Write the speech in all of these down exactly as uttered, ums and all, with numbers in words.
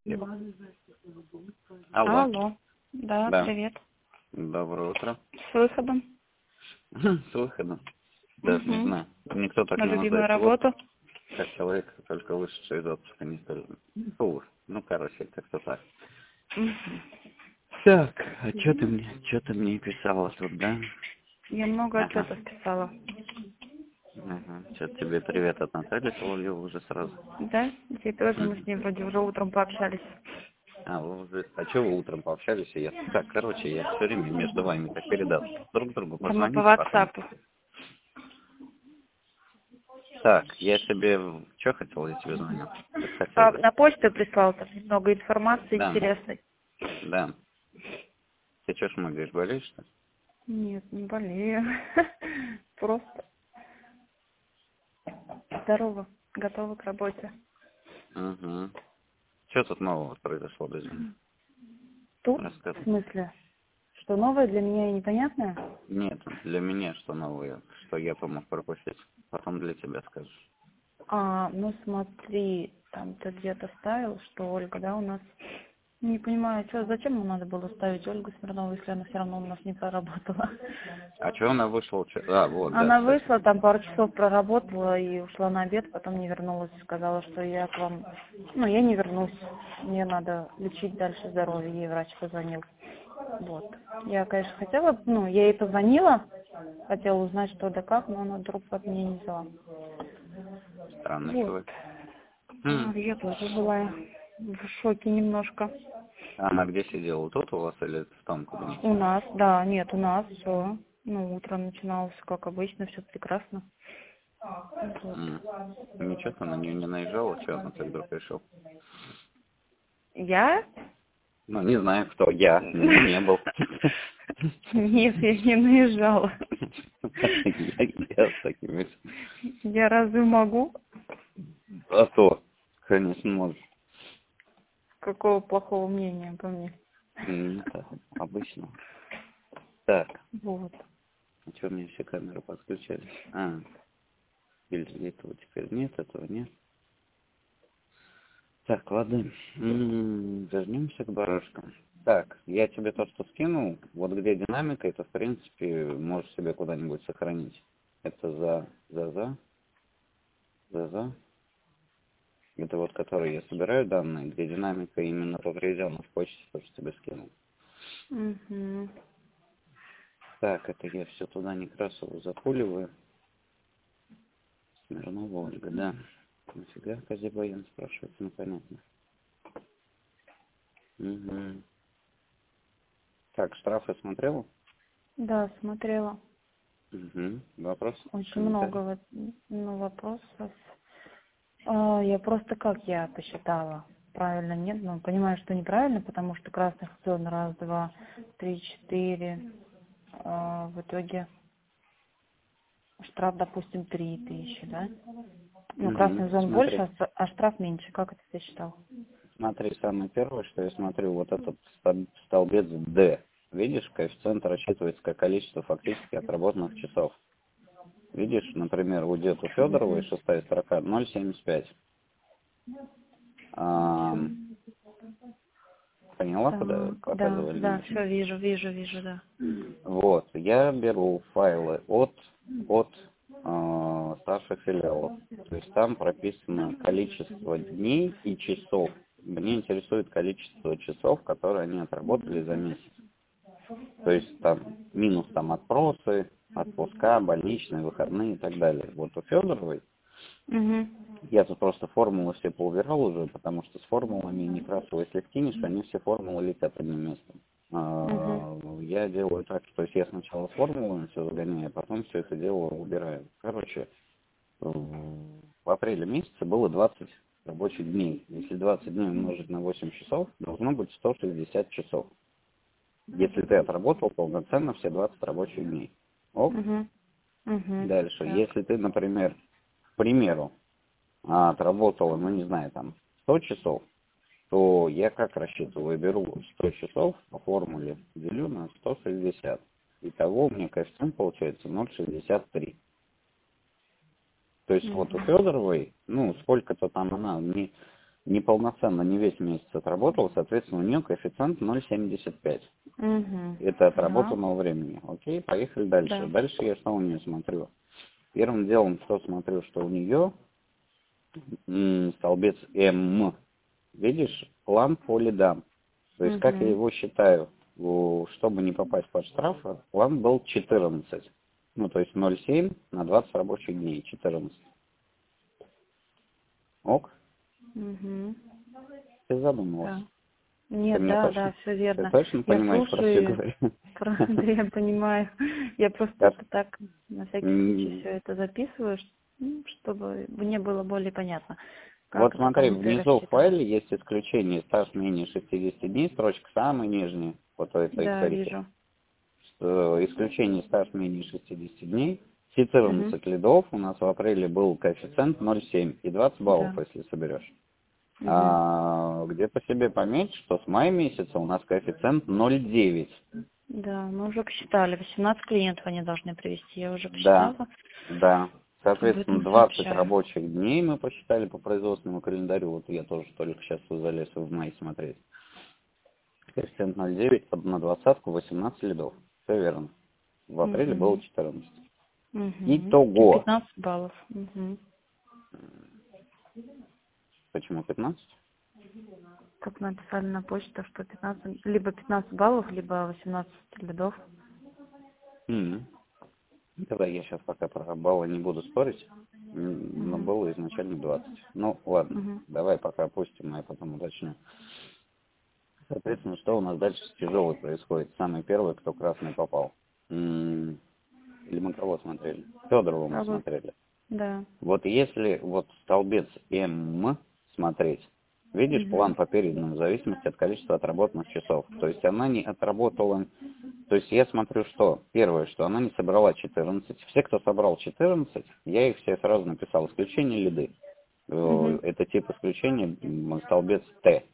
Алло. Алло. Да, Да. привет. Доброе утро. С выходом. С выходом. Даже не Угу. знаю. Никто так На не любимую называет его, работу. как человек, только вышедший из отпуска, не столь. Фу. Ну, короче, как-то так. Мгм. Так, а что ты мне, что ты мне писала тут, да? Я много Ага. отчетов писала. Ага. Что тебе привет от Натальи Соловьевой уже сразу. Да? Тебе тоже мы с ней вроде уже утром пообщались. А, вы уже, а что вы утром пообщались? И я, так, короче, я все время между вами так передал. Друг другу Да мы по позвоните потом. ватсапу. Так, я тебе, что хотел, я тебе звонил. Что ты А, хотел? на почту прислал там немного информации Да, интересной. да. Ты что шмыгаешь, болеешь, что ли? Нет, не болею. Просто здорово. Готова к работе. Угу. Что тут нового произошло, без меня? Тут? В Рассказывай. смысле? Что новое для меня и непонятное? Нет, для меня что новое, что я помог пропустить. Потом для тебя скажу. А, ну смотри, там ты где-то ставил, что Ольга, да, у нас... Не понимаю, что, зачем нам надо было ставить Ольгу Смирнову, если она все равно у нас не проработала? А что она вышла? Чё- А, вот, да, Она кстати. вышла, там пару часов проработала и ушла на обед, потом не вернулась. Сказала, что я к вам... Ну, я не вернусь. Мне надо лечить дальше здоровье. Ей врач позвонил. Вот. Я, конечно, хотела... Ну, я ей позвонила, хотела узнать, что да как, но она вдруг от меня не взяла. Странный Вот. человек. А, М. я тоже была в шоке немножко. А она где сидела? Тут у вас или в том кабинете? У нас, да, нет, у нас все. Ну, утро начиналось, как обычно, все прекрасно. Вот. М. Ничего ты на нее не наезжала, что она так вдруг решил? Я? Ну, не знаю, кто я. Не был. Нет, я не наезжала. Я, я с такими. Я разве могу? А то, конечно, может. Какого плохого мнения обо мне? Не так, обычно. Так, Вот. а что, у меня все камеры подключались? А, или этого теперь нет, этого нет. Так, ладно. М, Вернемся к барашкам. Так, я тебе то, что скинул, вот где динамика, это, в принципе, можешь себе куда-нибудь сохранить. Это за, за, за, за, за. Это вот, которые я собираю данные, где динамика именно повреждена в почте, то, что тебе скинул. Угу. Так, это я все туда Некрасову запуливаю. Смирнова Ольга, да. Нафига Казибаян спрашивается, ну понятно. Угу. Так, штрафы смотрела? Да, смотрела. Угу. Вопрос? Очень много Комментарий? вот, ну, вопросов. А, я просто как я посчитала. Правильно, нет? Ну, понимаю, что неправильно, потому что красных зон раз, два, три, четыре. А, в итоге штраф, допустим, три тысячи, да? Ну, Угу. красных зон больше, Смотри. а с- а штраф меньше. Как это ты считал? Смотри, самое первое, что я смотрю, вот этот стол- столбец D. Видишь, коэффициент рассчитывается как количество фактически отработанных часов. Видишь, например, у Деду Федоровой Угу. шестая строка ноль семьдесят пять. Всё. Ам, поняла, куда Так, да, показывали? да, Нет? все вижу, вижу, вижу, да. Вот, я беру файлы от, от э, старших филиалов. То есть там прописано количество дней и часов. Мне интересует количество часов, которые они отработали за месяц. То есть там минус там отпросы, отпуска, больничные, выходные и так далее. Вот у Федоровой, Угу. я тут просто формулы все поубирал уже, потому что с формулами Некрасова, если вкинешь, они все формулы летят одним местом. Угу. А, Я делаю так, что есть я сначала с формулами все загоняю, а потом все это дело убираю. Короче, в апреле месяце было двадцать рабочих дней. Если двадцать дней умножить на восемь часов, должно быть сто шестьдесят часов. Если ты отработал полноценно все двадцать рабочих дней. Ок. Угу. Угу. Дальше. Так. Если ты, например, к примеру, а, отработала, ну не знаю, там сто часов, то я как рассчитываю? Беру сто часов по формуле, делю на сто шестьдесят. Итого у меня коэффициент получается ноль целых шестьдесят три. То есть вот у Угу. Федоровой, ну, сколько-то там она, не, неполноценно, не весь месяц отработала, соответственно, у нее коэффициент ноль семьдесят пять. Угу. Это Поняла. отработанного времени. Окей, поехали дальше. Да. Дальше я что у нее смотрю? Первым делом, что смотрю, что у нее м, столбец М. Видишь, план по лидам. То есть, как я Угу. его считаю, у- чтобы не попасть под штрафы, план был четырнадцать. Ну, то есть ноль семь на двадцать рабочих дней, четырнадцать. Ок? Угу. Ты задумалась? Да. Ты Нет, меня да, точно, да, все ты верно. точно Я понимаешь, про что я слушаю, говорю? про- да, я понимаю. Я просто Как- это так на всякий случай м, все это записываю, ш- ну, чтобы мне было более понятно, Вот как это смотри, там внутри внизу в рассчитывать. файле есть исключение стаж менее шестидесяти дней, строчка самая нижняя, вот у этой Да, эксельки. вижу. Э, Исключение стаж менее шестидесяти дней. Угу. четырнадцать лидов, у нас в апреле был коэффициент ноль семь и двадцать баллов, Да. если соберешь. Угу. А где-то себе пометь, что с мая месяца у нас коэффициент ноль девять. Да, мы уже посчитали. восемнадцать клиентов они должны привести. Я уже Да, посчитала. да. Об Соответственно, этом двадцать сообщаю. рабочих дней мы посчитали по производственному календарю. Вот я тоже только сейчас залез в май смотреть. Коэффициент ноль девять на двадцатку восемнадцать лидов. Все верно. В апреле было Угу. четырнадцать. Угу. И Итого. пятнадцать баллов. Угу. Почему пятнадцать? Как написали на почту, что пятнадцать, либо пятнадцать баллов, либо восемнадцать лидов. М. Давай я сейчас пока про баллы не буду спорить. М, Но Угу. было изначально двадцать. Ну, ладно. Угу. Давай пока опустим, а я потом уточню. Соответственно, что у нас дальше с тяжелой происходит? Самый первый, кто красный попал. М, Или мы кого смотрели? Федорова мы Кого? смотрели. Да. Вот если вот столбец М смотреть, видишь Угу. план по переданным в зависимости от количества отработанных часов. То есть она не отработала, то есть я смотрю, что первое, что она не собрала четырнадцать. Все, кто собрал четырнадцать, я их все сразу написал. Исключение лиды. Э, Угу. Это тип исключения м, столбец Т.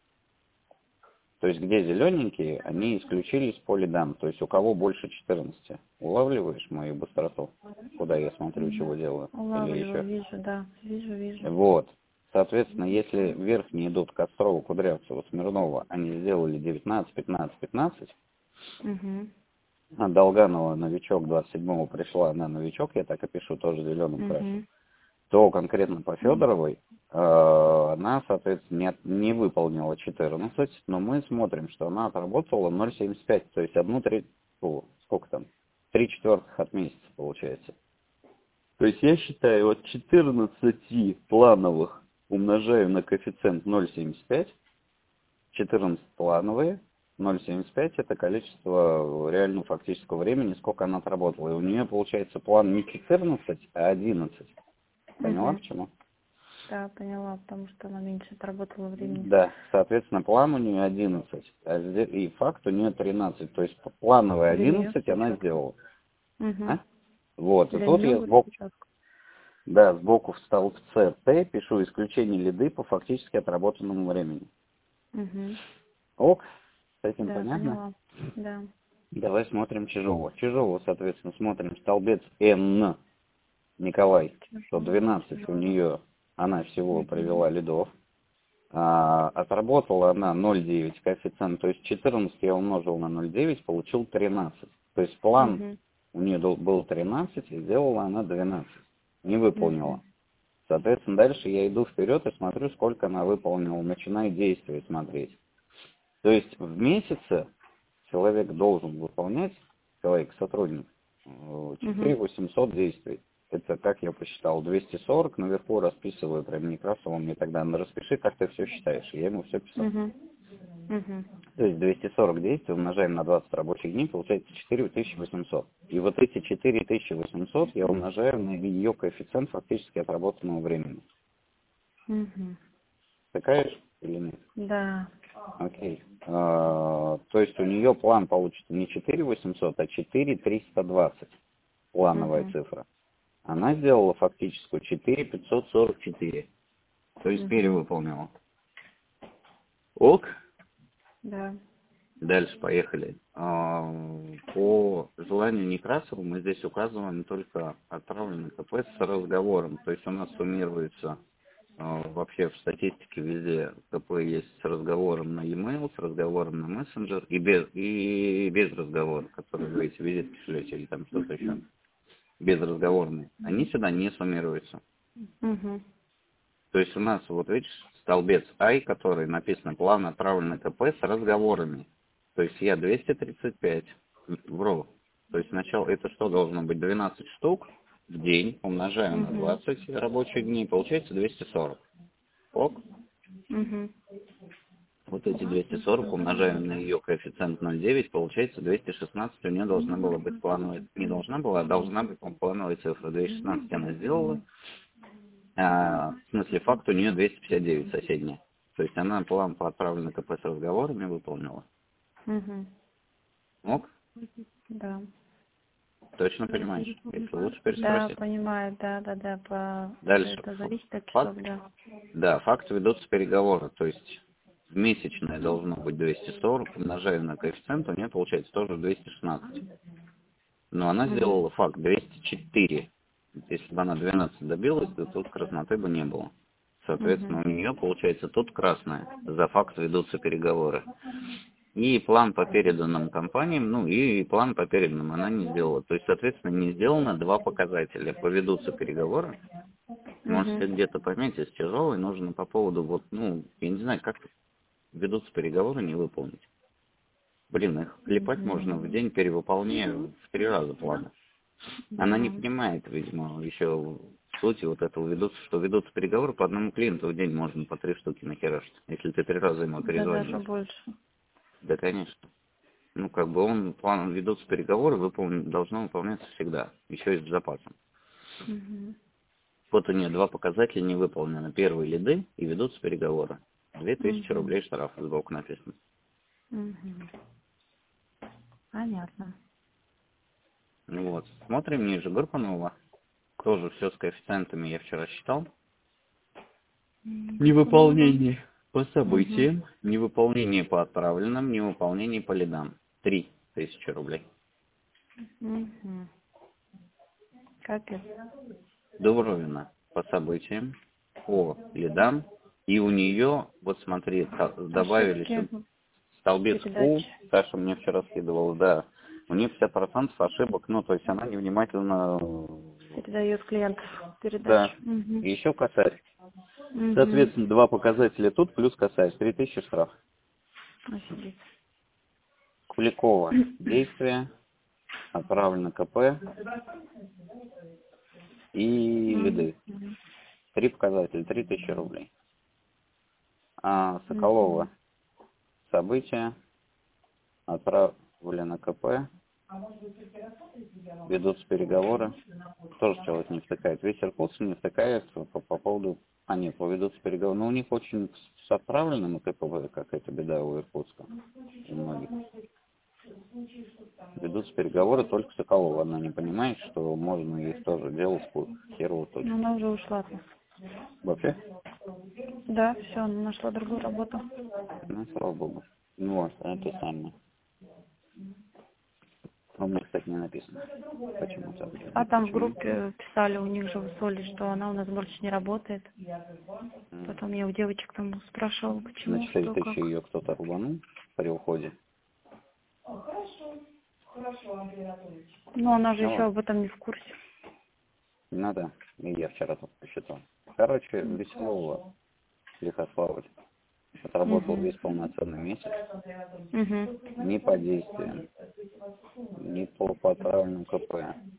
То есть где зелененькие, они исключились по лидам. То есть у кого больше четырнадцати. Улавливаешь мою быстроту? Куда я смотрю, чего делаю? Или Улавливаю, еще? вижу, да. Вижу, вижу. Вот. Соответственно, если верхние идут Кострова, Кудрявцева, Смирнова, они сделали девятнадцать, пятнадцать, пятнадцать, Угу. а Долганова новичок двадцать седьмого пришла, она новичок, я так и пишу, тоже зеленым красным, Угу. то конкретно по Федоровой э, она, соответственно, не, от- не выполнила четырнадцать, но мы смотрим, что она отработала ноль семьдесят пять, то есть одну треть, о, сколько там, три четвертых от месяца получается. То есть я считаю, от четырнадцати плановых умножаю на коэффициент ноль семьдесят пять, четырнадцать плановые, ноль семьдесят пять это количество реального фактического времени, сколько она отработала. И у нее получается план не четырнадцать, а одиннадцать. Поняла Угу. почему? Да, поняла, потому что она меньше отработала времени. Да, соответственно, план у нее одиннадцать, а зде- и факт у нее тринадцать. То есть плановые Для нее одиннадцать она распечатка. сделала. Угу. А? Вот, и Для тут нее я будет сбоку, распечатка. да, сбоку в столбце Т пишу исключение лиды по фактически отработанному времени. Угу. Ок, с этим Да, понятно? поняла. Да. Давай смотрим Чижова. Чижова, соответственно, смотрим столбец Н. Николай, что Тяжело, двенадцать у тяжело. нее, она всего Угу. провела лидов. А, отработала она ноль целых девять коэффициент, то есть четырнадцать я умножил на ноль целых девять, получил тринадцать. То есть план Угу. у нее был был тринадцать, и сделала она двенадцать. Не Угу. выполнила. Соответственно, дальше я иду вперед и смотрю, сколько она выполнила. Начинаю действия смотреть. То есть в месяце человек должен выполнять, человек, сотрудник, четыре Угу. тысячи восемьсот действий. Это, как я посчитал, двести сорок, наверху расписываю, прям Некрасова мне тогда, ну распиши, как ты все считаешь. И я ему все писал. Угу. Угу. То есть двести сорок действий умножаем на двадцать рабочих дней, получается четыре тысячи восемьсот. И вот эти четыре тысячи восемьсот я умножаю на ее коэффициент фактически отработанного времени. Угу. Такая или нет? Да. Окей. А, то есть у нее план получится не четыре восемьсот, а четыре триста двадцать. Плановая Угу. цифра. Она сделала фактическую четыре пятьсот сорок четыре. То есть Угу. перевыполнила. Ок. Да. Дальше поехали. А, По желанию Некрасова мы здесь указываем только отправленный КП с разговором. То есть у нас суммируется А, Вообще в статистике везде КП есть с разговором на e-mail, с разговором на мессенджер и без, и без разговора, который вы эти визитки шлете или там что-то еще. Безразговорные. Они сюда не суммируются. Угу. То есть у нас, вот видишь, столбец I, который написано план отправленный КП с разговорами. То есть я двести тридцать пять вру. То есть сначала это что должно быть? двенадцать штук в день, умножаю на Угу. двадцать рабочих дней, получается двести сорок. Ок. Угу. Вот эти двести сорок умножаю на ее коэффициент ноль целых девять, получается двести шестнадцать. У нее должна была быть плановая, не должна была, а должна быть плановая цифра. двести шестнадцать она сделала. А, в смысле, факт у нее двести пятьдесят девять соседняя. То есть она план по отправленной КП с разговорами выполнила. Угу. Мог? Да. Точно понимаешь? Если лучше Да, переспросить. понимаю, да, да, да, по... Дальше. Это зависит от часов, Факт? да. Да, факт ведутся переговоры. То есть месячное должно быть двести сорок, умножаю на коэффициент, у нее получается тоже двести шестнадцать. Но она Угу. сделала факт двести четыре. Если бы она двенадцать добилась, то тут красноты бы не было. Угу. Соответственно, у нее, получается, тут красное. За факт ведутся переговоры. И план по переданным компаниям, ну и план по переданным она не сделала. То есть, соответственно, не сделано два показателя. Поведутся переговоры. Можете Угу. где-то пометить тяжелый, нужно по поводу, вот, ну, я не знаю, как ведутся переговоры, не выполнить. Блин, их клепать можно в день перевыполнения в три раза плана. Она не Да. понимает, видимо, еще в сути вот этого ведутся, что ведутся переговоры по одному клиенту в день можно по три штуки нахерашить, если ты три раза ему Да, даже перезвонишь. больше. Да, конечно. Ну, как бы он, план ведутся переговоры, выполнен, должно выполняться всегда, еще и с запасом. Угу. Вот у нее два показателя не выполнены. Первые лиды и ведутся переговоры. Две тысячи Угу. рублей штраф сбоку написано. Угу. Понятно. Ну вот. Смотрим ниже. Группа нового. Тоже все с коэффициентами я вчера считал. Невыполнение по Угу. событиям, невыполнение по отправленным, невыполнение по лидам. Три тысячи рублей. Угу. Капец. Дубровина по событиям, по лидам. И у нее, вот смотри, та- добавили Ошибки. сюда столбец У. Передачи. Саша мне вчера скидывал, да. У нее пятьдесят процентов ошибок, ну, то есть она невнимательно, Передает клиентов да. передачу. Угу. И еще косарь. Угу. Соответственно, два показателя тут, плюс косарь. Три тысячи штраф. Офигеть. Куликова. Действие. Отправлено КП. И лиды. Мгм. Три показателя, три тысячи рублей. А Соколова. Мгм. События. Отправлено КП. Ведутся переговоры. Тоже человек не втыкает. Весь Иркутск не втыкает по, по поводу... А нет, ведутся переговоры. Но у них очень с отправленным КП какая-то беда у Иркутска. У многих. Ведутся переговоры, только Соколова. Она не понимает, что можно их тоже делать по херову Ну, точно. она уже ушла от нас. Вообще? Да, все, она нашла другую работу. Ну, слава богу. Ну вот, это самое. У меня, кстати, не написано. Почему-то. А там в Почему? группе писали у них же в Соли, что она у нас больше не работает. М. Потом я у девочек там спрашивала, На почему, четыре что, тысячи как. ее кто-то рубанул при уходе. Но она же Ну еще ладно. об этом не в курсе. Не надо. И я вчера тут посчитал. Короче, Угу. Веселова Лихославль отработал Угу. весь полноценный месяц. Угу. Ни по действиям, ни по отправленному КП.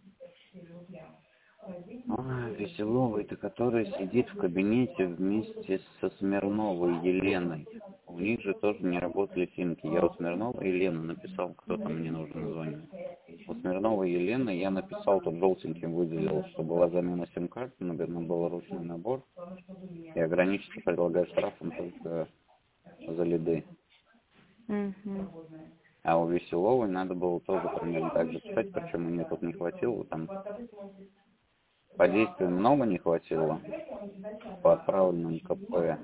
А, Веселова, это которая сидит в кабинете вместе со Смирновой Еленой. У них же тоже не работали симки. Я у Смирновой Елены написал, кто там мне нужно названивать. У Смирновой Елены я написал, тут желтеньким выделил, что была замена сим-карты, наверное, был ручной набор. И ограничиться предлагаю штрафом только за лиды. Угу. А у Веселовой надо было тоже примерно так же писать, причем мне тут не хватило, там по действиям много не хватило, по отправленным КП.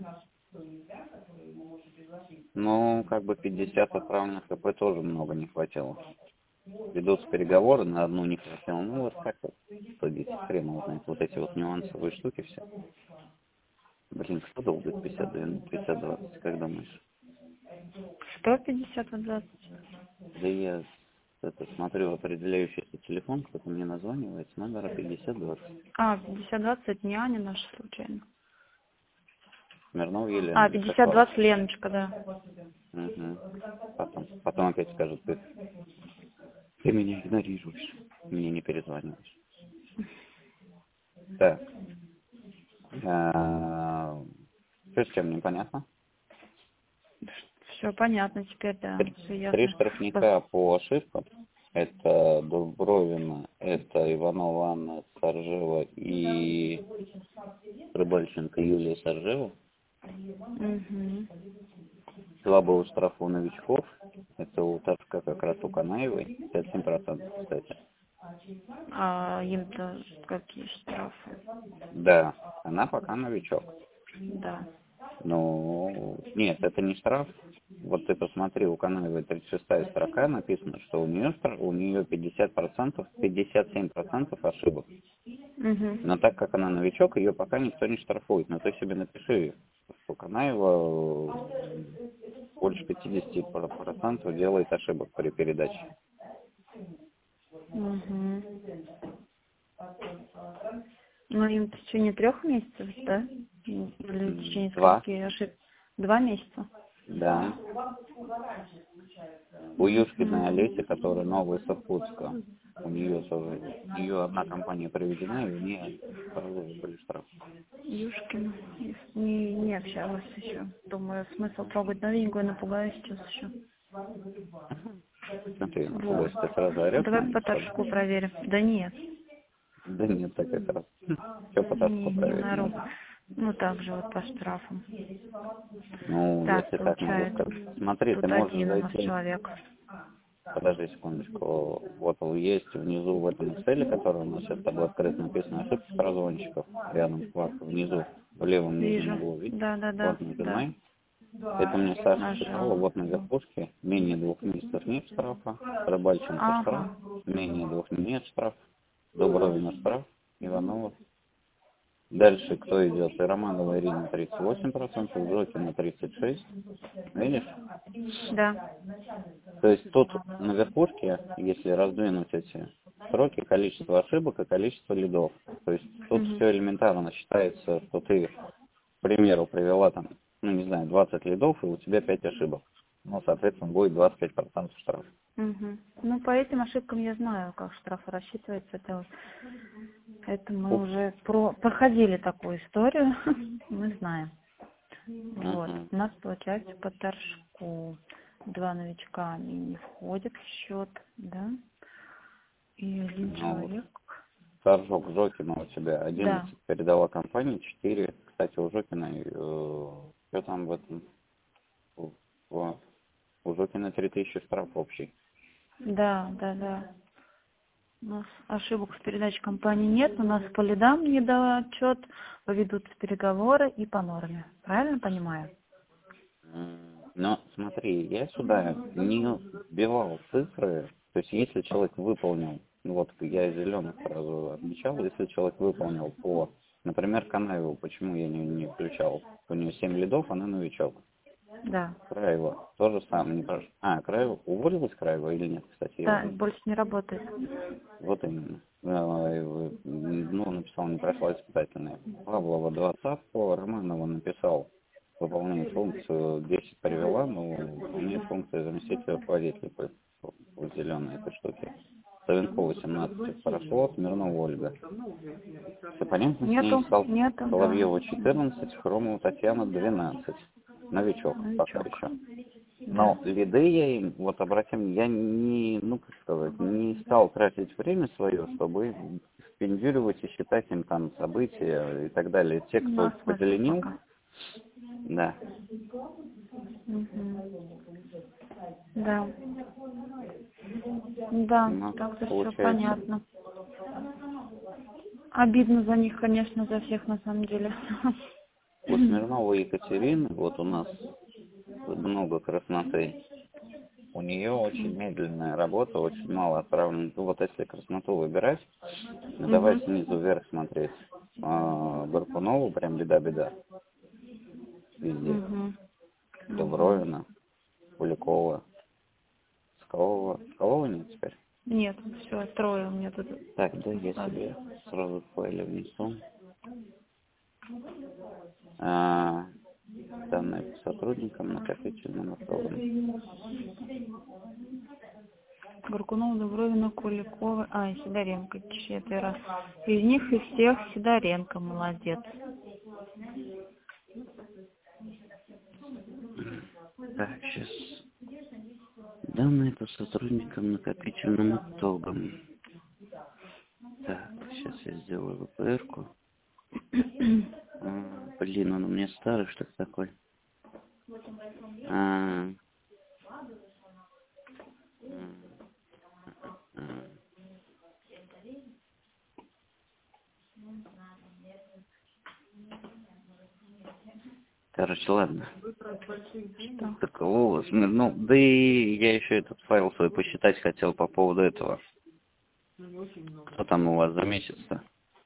Ну, как бы пятьдесят отправленных КП тоже много не хватило. Ведутся переговоры, на одну не хватило. Ну, вот как вот судить, хрен его знает, вот эти вот нюансовые штуки все. Блин, кто долбит пятьдесят двадцать, как думаешь? Что пятьдесят двадцать? Да я это смотрю определяющийся телефон, кто-то мне названивает с номера пятьдесят двадцать. А, пятьдесят двадцать это не Аня наша случайно. Смирнова Елена. А, пятьдесят двадцать Леночка, да. Угу. Потом, потом опять скажут, ты, ты меня игнорируешь, мне не перезваниваешь. Так. А, что с чем непонятно? Все понятно теперь, да. Три, Все ясно. три штрафника по ошибкам. Это Дубровина, это Иванова Анна Саржева и Рыбальченко Юлия Саржева. Угу. Слабого штрафа у новичков. Это у Ташка как раз у Канаевой. пятьдесят семь процентов, кстати. А им-то какие штрафы? Да, она пока новичок. Да. Ну, нет, это не штраф. Вот ты посмотри, у Канаевой тридцать шестая строка написано, что у нее, у нее пятьдесят процентов, пятьдесят семь процентов ошибок. Угу. Но так как она новичок, ее пока никто не штрафует. Но ты себе напиши, что Канаева больше пятьдесят процентов делает ошибок при передаче. Угу. Ну, им в течение трех месяцев, да? Или в течение Два. скольки ошибок? Два месяца? Да. У Юшкиной Олеси, которая новая с Иркутска, у нее тоже, у нее одна компания приведена, и у нее были штрафы. Юшкина. Не, не общалась еще. Думаю, смысл трогать новенькую, напугаю сейчас еще. Смотри, Вот. напугайся, ты сразу орешь на Давай них, по что ли? торжку проверим. Да нет. Да нет, так как раз. Что по Ташку Не, не на руку. проверить? Ну, так же вот по штрафам. Ну, Так, если так могу получается, сказать. Смотри, ты тут можешь один у нас зайти. человек. Подожди секундочку. Вот есть внизу в этом Excel, который у нас сейчас с тобой открыт, написано ошибки прозвонщиков. Рядом вкладка внизу, в левом нижнем Вижу. углу, видишь? Да, да, да, Вот да. нажимай. Это мне Саша писала, Нажала. вот на верхушке. Менее двух месяцев нет штрафа. Рыбальченко штраф. Ага. Менее двух нет штраф. Дубровина штраф. Иванова. Дальше кто идет? И Романова Ирина тридцать восемь процентов, Жокина тридцать шесть процентов. Видишь? Да. То есть тут на верхушке, если раздвинуть эти строки, количество ошибок и количество лидов. То есть тут Угу. все элементарно считается, что ты, к примеру, привела там, ну не знаю, двадцать лидов, и у тебя пять ошибок. Ну, соответственно, будет двадцать пять процентов штраф. Угу. Ну, по этим ошибкам я знаю, как штрафы рассчитываются. Это, это мы Ух. уже про, проходили такую историю. Мы знаем. Вот. Угу. У нас получается по торжку два новичка они не входят в счет, да? И один Ну, вот. человек. Торжок Жокина у тебя Да. одиннадцать передала компания, четыре, кстати, у Жокиной, э, что там в этом, в, в- у Жокина три тысячи штраф общий. Да, да, да. У нас ошибок в передаче компании нет, у нас по лидам недоотчет, поведутся переговоры и по норме. Правильно понимаю? М, Но смотри, я сюда не вбивал цифры, то есть если человек выполнил, ну вот я зеленых сразу отмечал, если человек выполнил по, например, Канаеву, почему я не, не включал, у нее семь лидов, она новичок. Да. Краева, то же самое, не прошу. А, Краева, уволилась Краева или нет, кстати, я Да, уже, больше не работает. вот именно. А, и вы- Ну, написал, не прошла испытательная. Павлова двадцатку, Романова написал, выполняет функцию десять привела, но выполняет функцию заместителя руководителя по, по зеленой этой штуке. Савенкова восемнадцать прошло, Смирнова Ольга. Все понятно с ней, Нету, Сол- нету, да. Соловьева четырнадцать, Хромова Татьяна двенадцать. Новичок пока Новичок. еще. Да. Но лиды я им, вот обратим, я не, ну как сказать, не стал тратить время свое, чтобы впендюривать и считать им там события и так далее. Те, кто На смысл позеленил, пока. да. Мгм. Да. Да, Ну, так-то все получается, понятно. Обидно за них, конечно, за всех на самом деле. у Смирновой Екатерины, вот у нас много красноты. У нее очень медленная работа, очень мало отправлено. Ну, вот если красноту выбирать, ну, давай Мгм. снизу вверх смотреть. А, Баркунову прям беда-беда. везде. Угу. Дубровина, Куликова, Соколова. Соколова нет теперь? Нет, все, трое у меня тут. Так, да, я А, себе сразу в файле внесу. А, данные по сотрудникам накопительным итогам. Горкунов, Дубровина, Куликова, а, и Сидоренко, четверо. Из них из всех Сидоренко молодец. Так, сейчас. Данные по сотрудникам накопительным итогам. Так, сейчас я сделаю вэ пэ эр-ку. А, блин, он у меня старый, что это такой? А, а, Короче, ладно. Что? Соколова, Смирнов. Да и я еще этот файл свой посчитать хотел по поводу этого. Что там у вас за месяц-то?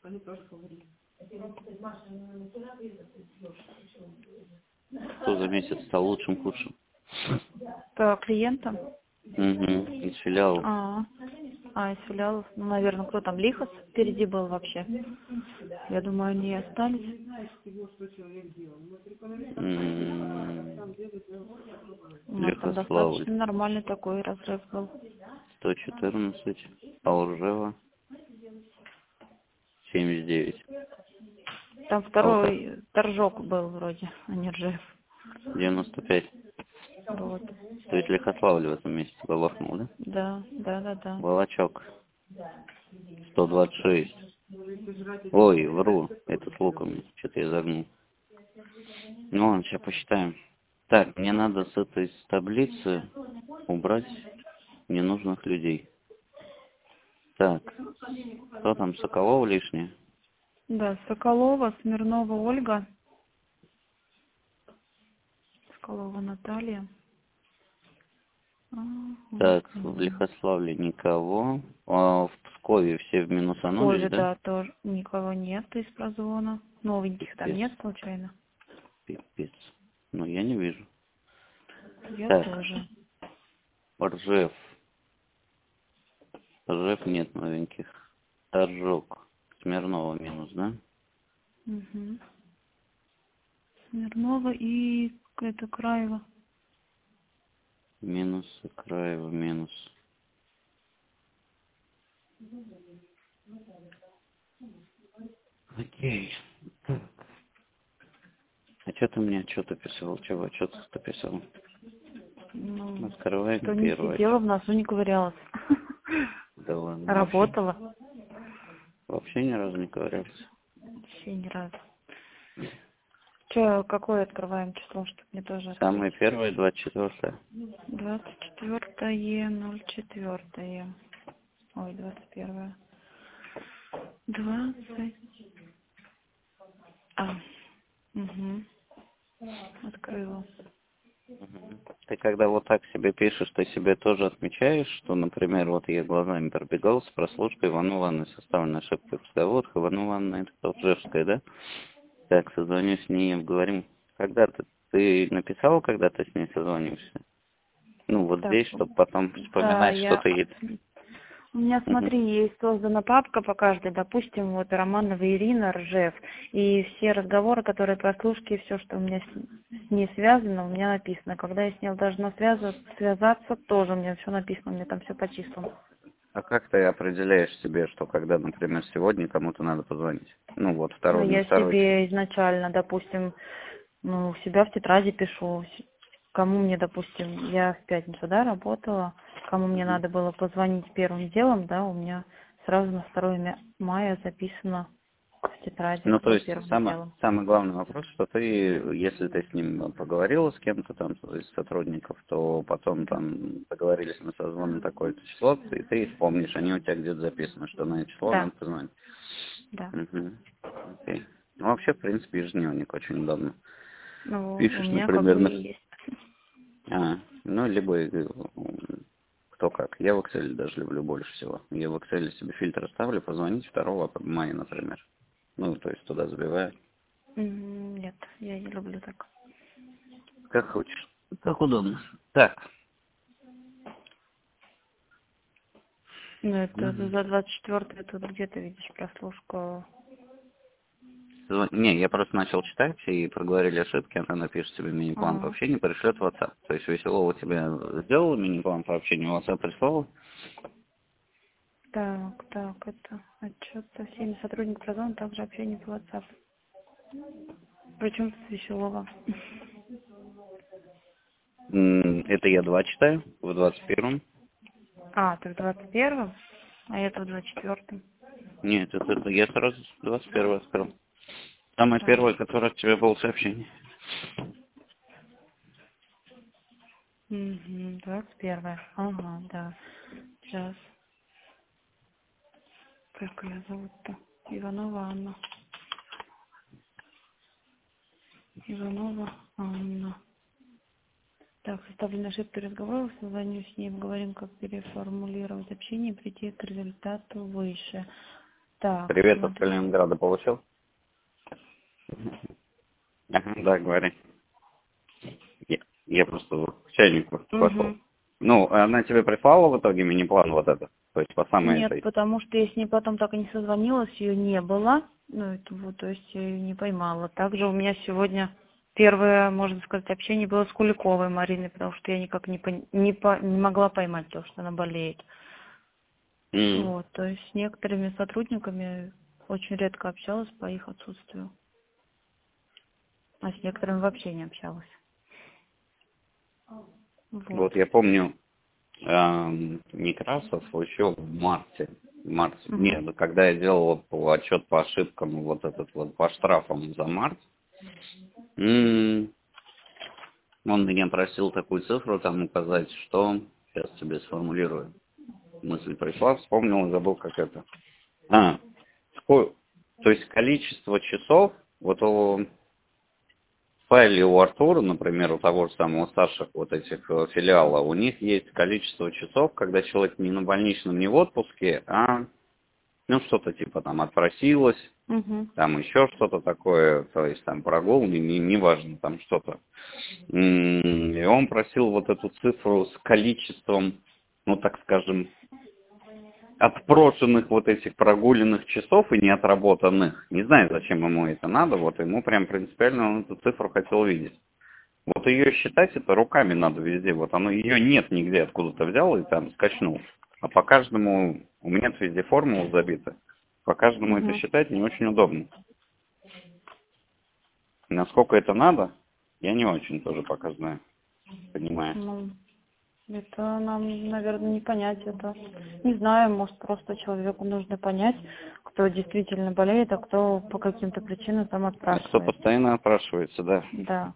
Что за месяц стал лучшим, худшим? По клиентам? Угу, из филиалов. А, а из филиалов, ну, наверное, кто там, Лихос впереди был вообще? Я думаю, они остались. М-м-м. У нас там Лихославль. достаточно нормальный такой разрыв был. сто четырнадцать. Алжева. семьдесят девять. Там второй торжок был вроде, а не Ржев. девяносто пять. Вот. То есть Лихославль в этом месяце бабахнул, да? Да, да, да, да. Волочок. сто двадцать шесть. Ой, вру. Это с луком. Что-то я загнул. Ну ладно, сейчас посчитаем. Так, мне надо с этой с таблицы убрать ненужных людей. Так, кто там, Соколова лишнее? Да, Соколова, Смирнова Ольга, Соколова Наталья. Так, в Лихославле никого. А в Пскове все в В минусанулись, Пскове, да? да, тоже никого нет из прозвона. Новеньких там Пипец. нет, случайно? Пипец. Ну, я не вижу. Я Так, тоже. Ржев. Ржев нет новеньких. Торжок. Смирнова минус, да? Угу. Смирнова и это Краева. Минус, Краева, минус. Окей. Так. А что ты мне что-то писал? Чего? Что-то писал? Ну, Открывай что не первое. сидела, в носу не ковырялась. Да ладно. Работала. Вообще, вообще ни разу не ковырялся. Вообще ни разу. Че, какое открываем число, чтобы мне тоже открыть? Самое первое, двадцать четвёртое. двадцать четвёртое, ноль четвёртое. Ой, двадцать первое. двадцать. А, угу. Открыла. Мгм. Ты когда вот так себе пишешь, ты себе тоже отмечаешь, что, например, вот я глазами пробегал с прослушкой Ивану Ивановной составленной ошибкой в разговорах. Ивану Ивановна, это кто, Ржевская, да? Так, созвонюсь с ней, говорим, когда ты, ты написала, когда ты с ней созвонишься? Ну, вот Так, здесь, чтобы потом да, вспоминать, что я... ты ей... У меня, Мгм. смотри, есть создана папка по каждой, допустим, вот Романова Ирина, Ржев, и все разговоры, которые прослушки, все, что у меня с, с ней связано, у меня написано. Когда я с ней должна связываться, связаться, тоже у меня все написано, у меня там все по числам. А как ты определяешь себе, что когда, например, сегодня кому-то надо позвонить? Ну, вот Ну, второй, на я второй число. себе изначально, допустим, ну, у себя в тетради пишу, с- кому мне, допустим, я в пятницу, да, работала, кому мне Мгм. надо было позвонить первым делом, да, у меня сразу на второе мая записано в тетради, Ну, то кто есть, первым самый, делом. самый главный вопрос, что ты, если ты с ним поговорила с кем-то там из сотрудников, то потом Да, там договорились на созвон на такое-то число, и ты их помнишь, они у тебя где-то записаны, что на это число да, надо позвонить. да. Угу. Окей. Ну, вообще, в принципе, ежедневник очень удобно. Ну, у Пишешь, меня как например, бы на... и есть. А, ну, либо э, кто как. Я в Excel даже люблю больше всего. Я в Excel себе фильтр ставлю, позвонить второго мая, например. Ну, то есть туда забиваю. М, Нет, я не люблю так. как хочешь. Как удобно. Так. Ну, это за двадцать четвёртое тут где ты видишь прослушку? Не, я просто начал читать и проговорили ошибки, она напишет тебе мини-план по Ага. общению, пришлет в WhatsApp. То есть Веселова тебе сделала мини-план по общению, в WhatsApp прислала? Так, так, это отчет со всеми сотрудниками Прозон, также общение по WhatsApp. Причем с Веселова. Это я два читаю, в двадцать первом. А, ты в двадцать первом, а это в двадцать четвёртом. Нет, это, это я сразу двадцать первое открыл. Самое Так. первое, которое от тебя было сообщение. Угу, двадцать первое. Ага, да. Сейчас. Как ее зовут-то? Иванова Анна. Иванова Анна. Так, составлены ошибки разговоров, созвоню с ней, говорим, как переформулировать общение и прийти к результату выше. Так, Привет от смотри. Калининграда получил? Ага, да, говори. Я, я просто к чайнику пошел. Угу. Ну, она тебе прислала в итоге мини-план вот этот? То есть по самой Нет, этой? потому что я с ней потом так и не созвонилась, ее не было. Ну, это вот, то есть я ее не поймала. Также у меня сегодня первое, можно сказать, общение было с Куликовой Мариной, потому что я никак не, пон- не, по- не могла поймать то, что она болеет. Mm. Вот, то есть с некоторыми сотрудниками очень редко общалась по их отсутствию. А с некоторыми вообще не общалась. Вот. Вот я помню, эм, Некрасов еще в марте. В марте. Угу. Нет, когда я делал по- отчет по ошибкам, вот этот вот по штрафам за март, м, он меня просил такую цифру там указать, что сейчас тебе сформулирую. Мысль пришла, вспомнил и забыл, как это. А, ско- то есть количество часов, вот у в файле у Артура, например, у того же самого старших вот этих э, филиала, у них есть количество часов, когда человек не на больничном, не в отпуске, а ну что-то типа там отпросилось, Угу. там еще что-то такое, то есть там прогул, не, не, неважно, там что-то. М, И он просил вот эту цифру с количеством, ну так скажем, отпрошенных вот этих прогуленных часов и неотработанных. Не знаю, зачем ему это надо, вот ему прям принципиально он эту цифру хотел видеть. Вот ее считать, это руками надо везде. Вот оно, ее нет нигде, откуда-то взял и там скачнул. А по каждому, у меня везде формула забита. По каждому это Угу. считать не очень удобно. Насколько это надо, я не очень тоже пока знаю, понимаю. Ну, это нам, наверное, не понять это. Не знаю, может, просто человеку нужно понять, кто действительно болеет, а кто по каким-то причинам там А кто отпрашивается. постоянно опрашивается, да. Да.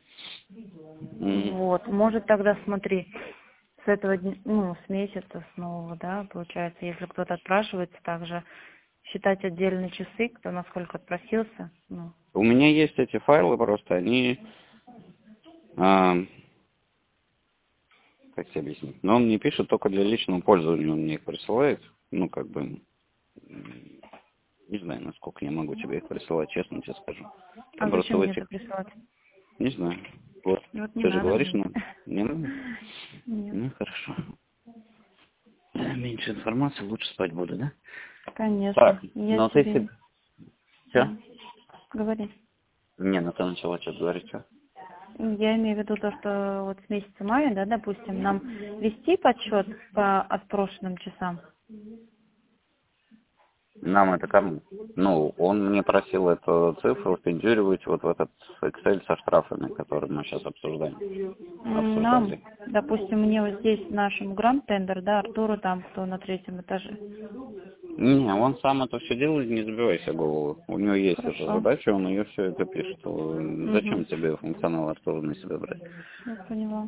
М. Вот. Может, тогда смотри, с этого дня, ну, с месяца с нового, да, получается, если кто-то отпрашивается, также считать отдельные часы, кто насколько отпросился. Ну, У меня есть эти файлы, просто они, а, как тебе объяснить, но он мне пишет только для личного пользования, он мне их присылает, ну, как бы, м, не знаю, насколько я могу тебе их присылать, честно тебе скажу. а Там просто зачем в мне этих, это присылать? не знаю, вот, Вот не ты же надо говоришь, мне ну, это. не надо? Нет. Ну, хорошо. Э, Меньше информации, лучше спать буду, да? Так, Конечно. Я ну ты себе... тебе... Что? Говори. Не, ну ты начала что-то говорить, что? Я имею в виду то, что вот с месяца мая, да, допустим, нам вести подсчет по отпрошенным часам. Нам это кому? Ну, он мне просил эту цифру впендюривать вот в этот Excel со штрафами, который мы сейчас обсуждаем. М, Нам, Обсуждали. допустим, мне вот здесь нашему гранд-тендер, да, Артуру там, кто на третьем этаже. Не, он сам это все делает, не забивайся голову. У него есть эта Хорошо. задача, он ее все это пишет. Угу. Зачем тебе функционал Артура на себя брать? Я поняла.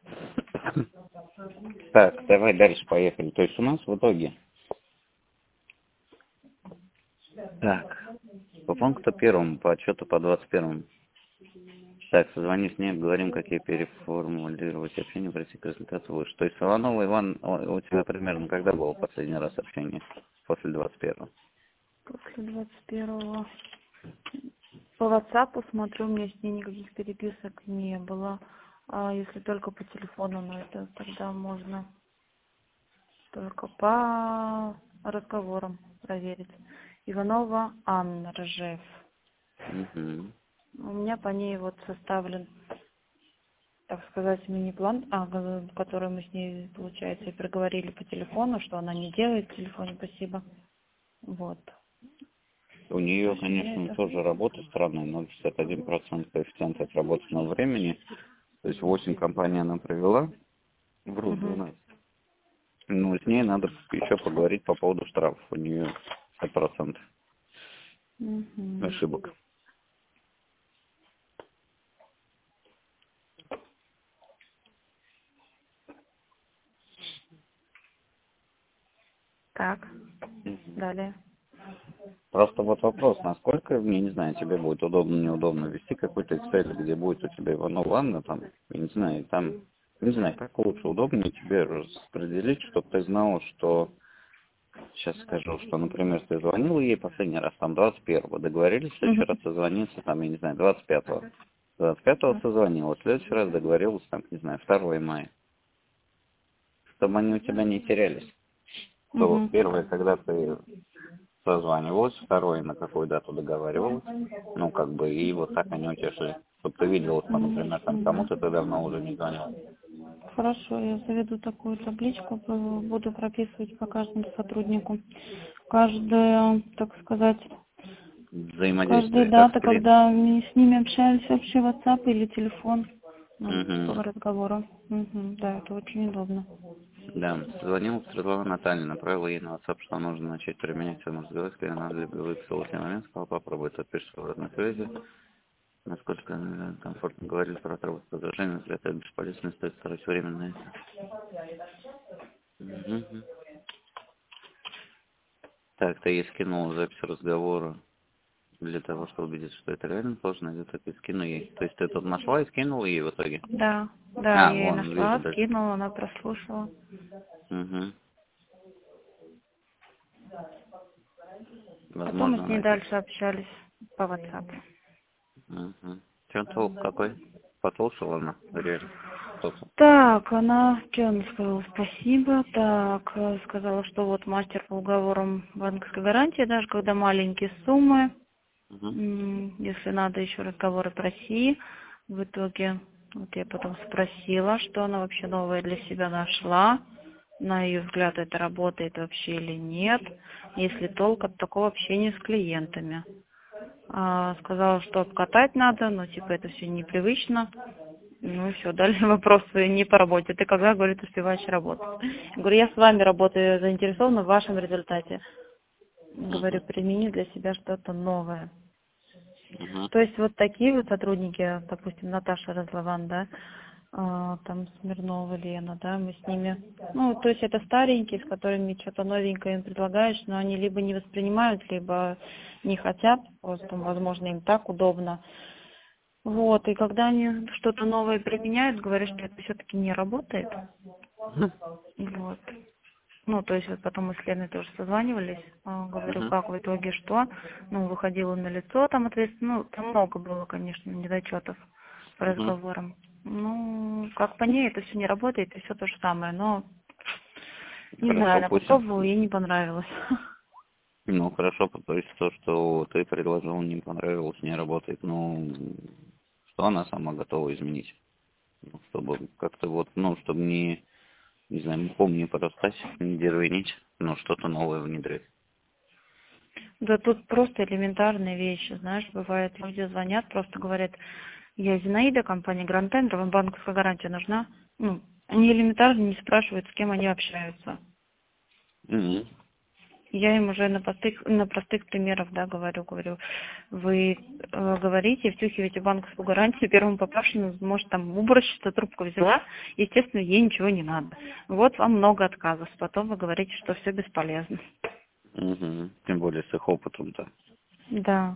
Так, давай дальше поехали. То есть у нас в итоге... Так, по пункту первому, по отчету по двадцать первому. Так, созвони с ней, говорим, какие переформулировать общение, прийти к результату выше. То есть Солонова Иван, у тебя примерно когда было последний раз общение? После двадцать первого. После двадцать первого. по WhatsApp смотрю, у меня с ней никаких переписок не было. А если только по телефону, ну это тогда можно только по разговорам проверить. Иванова Анна Ржев. Угу. У меня по ней вот составлен, так сказать, мини-план, а, который мы с ней, получается, и проговорили по телефону, что она не делает в телефоне, спасибо. Вот. У нее, конечно, Это... тоже работа странная, ноль целых шестьдесят один процент коэффициент отработанного времени. То есть восемь компаний она провела, вру, Угу. двенадцать. Ну, с ней надо еще поговорить по поводу штрафов. У нее пять процентов Угу. ошибок. Так, Мгм. далее. Просто вот вопрос, насколько, я не знаю, тебе будет удобно, неудобно вести какой-то Excel, где будет у тебя Иванова Анна, там, я не знаю, там, не знаю, как лучше, удобнее тебе распределить, чтобы ты знала, что, сейчас скажу, что, например, ты звонила ей последний раз, там, двадцать первого, договорились в следующий Угу. раз созвониться, там, я не знаю, двадцать пятого. двадцать пятого созвонила, в следующий раз договорилась, там, не знаю, второго мая. Чтобы они у тебя не терялись. То вот Угу. первое, когда ты созванивалась, второе, на какую дату договаривалась, ну, как бы, и вот так они у тебя шли. Чтобы ты видела, что, например, там кому-то ты давно уже не звонил. Хорошо, я заведу такую табличку, бу- буду прописывать по каждому сотруднику. Каждая, так сказать, каждая Взаимодействие, как с дата, клиентом. когда мы с ними общались, вообще WhatsApp или телефон, ну, Угу. по разговору. Угу, да, это очень удобно. Да, звонил Светлана Наталья, направила ей на WhatsApp, что нужно начать применять свой разговор, если она либо выписала все момент, сказала, попробуй, то пишешь обратной связи. Насколько э, комфортно говорили про отработку возражения, для этого бесполезно, стоит старать время на это. Мгм. Так, ты ей скинул запись разговора для того, чтобы убедиться, что это реально сложно, найдет, так и скину ей. То есть ты тут нашла и скинула ей в итоге? Да, да, А, я ее вон, вижу нашла, даже. скинула, она прослушала. Угу. Потом мы Возможно, с ней найдет. дальше общались по WhatsApp. Угу. Чем толк какой? Потолшила она, реально. Толку. Так, она, что она сказала, спасибо, так, э, сказала, что вот мастер по уговорам банковской гарантии, даже когда маленькие суммы, Угу. м, если надо еще разговоры проси, в итоге, вот я потом спросила, что она вообще новое для себя нашла, на ее взгляд это работает вообще или нет, если толк от такого общения с клиентами. А, сказала, что обкатать надо, но типа это все непривычно. Ну и все, дальше вопросы не по работе. Ты когда, говорит, успеваешь работать? Я говорю, я с вами работаю, заинтересована в вашем результате. Говорю, Угу. примени для себя что-то новое. Угу. То есть вот такие вот сотрудники, допустим, Наташа Разлован, да, а, там Смирнова Лена, да, мы с ними, ну, то есть это старенькие, с которыми что-то новенькое им предлагаешь, но они либо не воспринимают, либо не хотят, просто, возможно, им так удобно. Вот, и когда они что-то новое применяют, говорят, что это все-таки не работает. Вот. Ну, то есть вот потом мы с Леной тоже созванивались, а, говорю, Угу. как в итоге что, ну, выходило на лицо, там, ответственно, ну, там много было, конечно, недочетов по Угу. разговорам. Ну, как по ней, это все не работает, и все то же самое, но, не знаю, Хорошо, она пусть. попробовала, ей не понравилось. Ну, хорошо, то есть то, что ты предложил, не понравилось, не работает. Ну, что она сама готова изменить? Ну, чтобы как-то вот, ну, чтобы не, не знаю, мхом не порастать, не дервенить, но что-то новое внедрять. Да тут просто элементарные вещи, знаешь, бывает, люди звонят, просто говорят, я Зинаида, компания Гранд Тендер, вам банковская гарантия нужна? Ну, они элементарно не спрашивают, с кем они общаются. Угу. Я им уже на простых, на простых примерах, да, говорю, говорю, вы э, говорите, втюхиваете банковскую гарантию первому попавшему, может, там уборщица трубку взяла, естественно, ей ничего не надо. Вот вам много отказов, потом вы говорите, что все бесполезно. Угу. Тем более с их опытом-то. Да.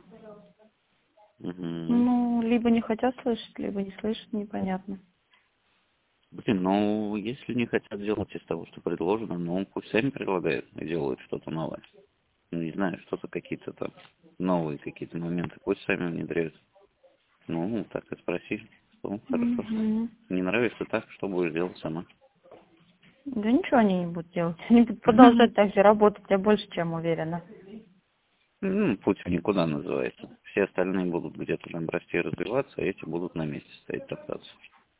Угу. Ну, либо не хотят слышать, либо не слышат, непонятно. Блин, ну, если не хотят делать из того, что предложено, ну, пусть сами предлагают и делают что-то новое. не знаю, что-то какие-то там новые какие-то моменты, пусть сами внедряют. Ну, так и спроси, что хорошо. Мгм. Не нравится так, что будешь делать сама. Да ничего они не будут делать. Они будут продолжать так же работать, я больше чем уверена. Ну, путь в никуда называется. Все остальные будут где-то там расти и развиваться, а эти будут на месте стоять топтаться.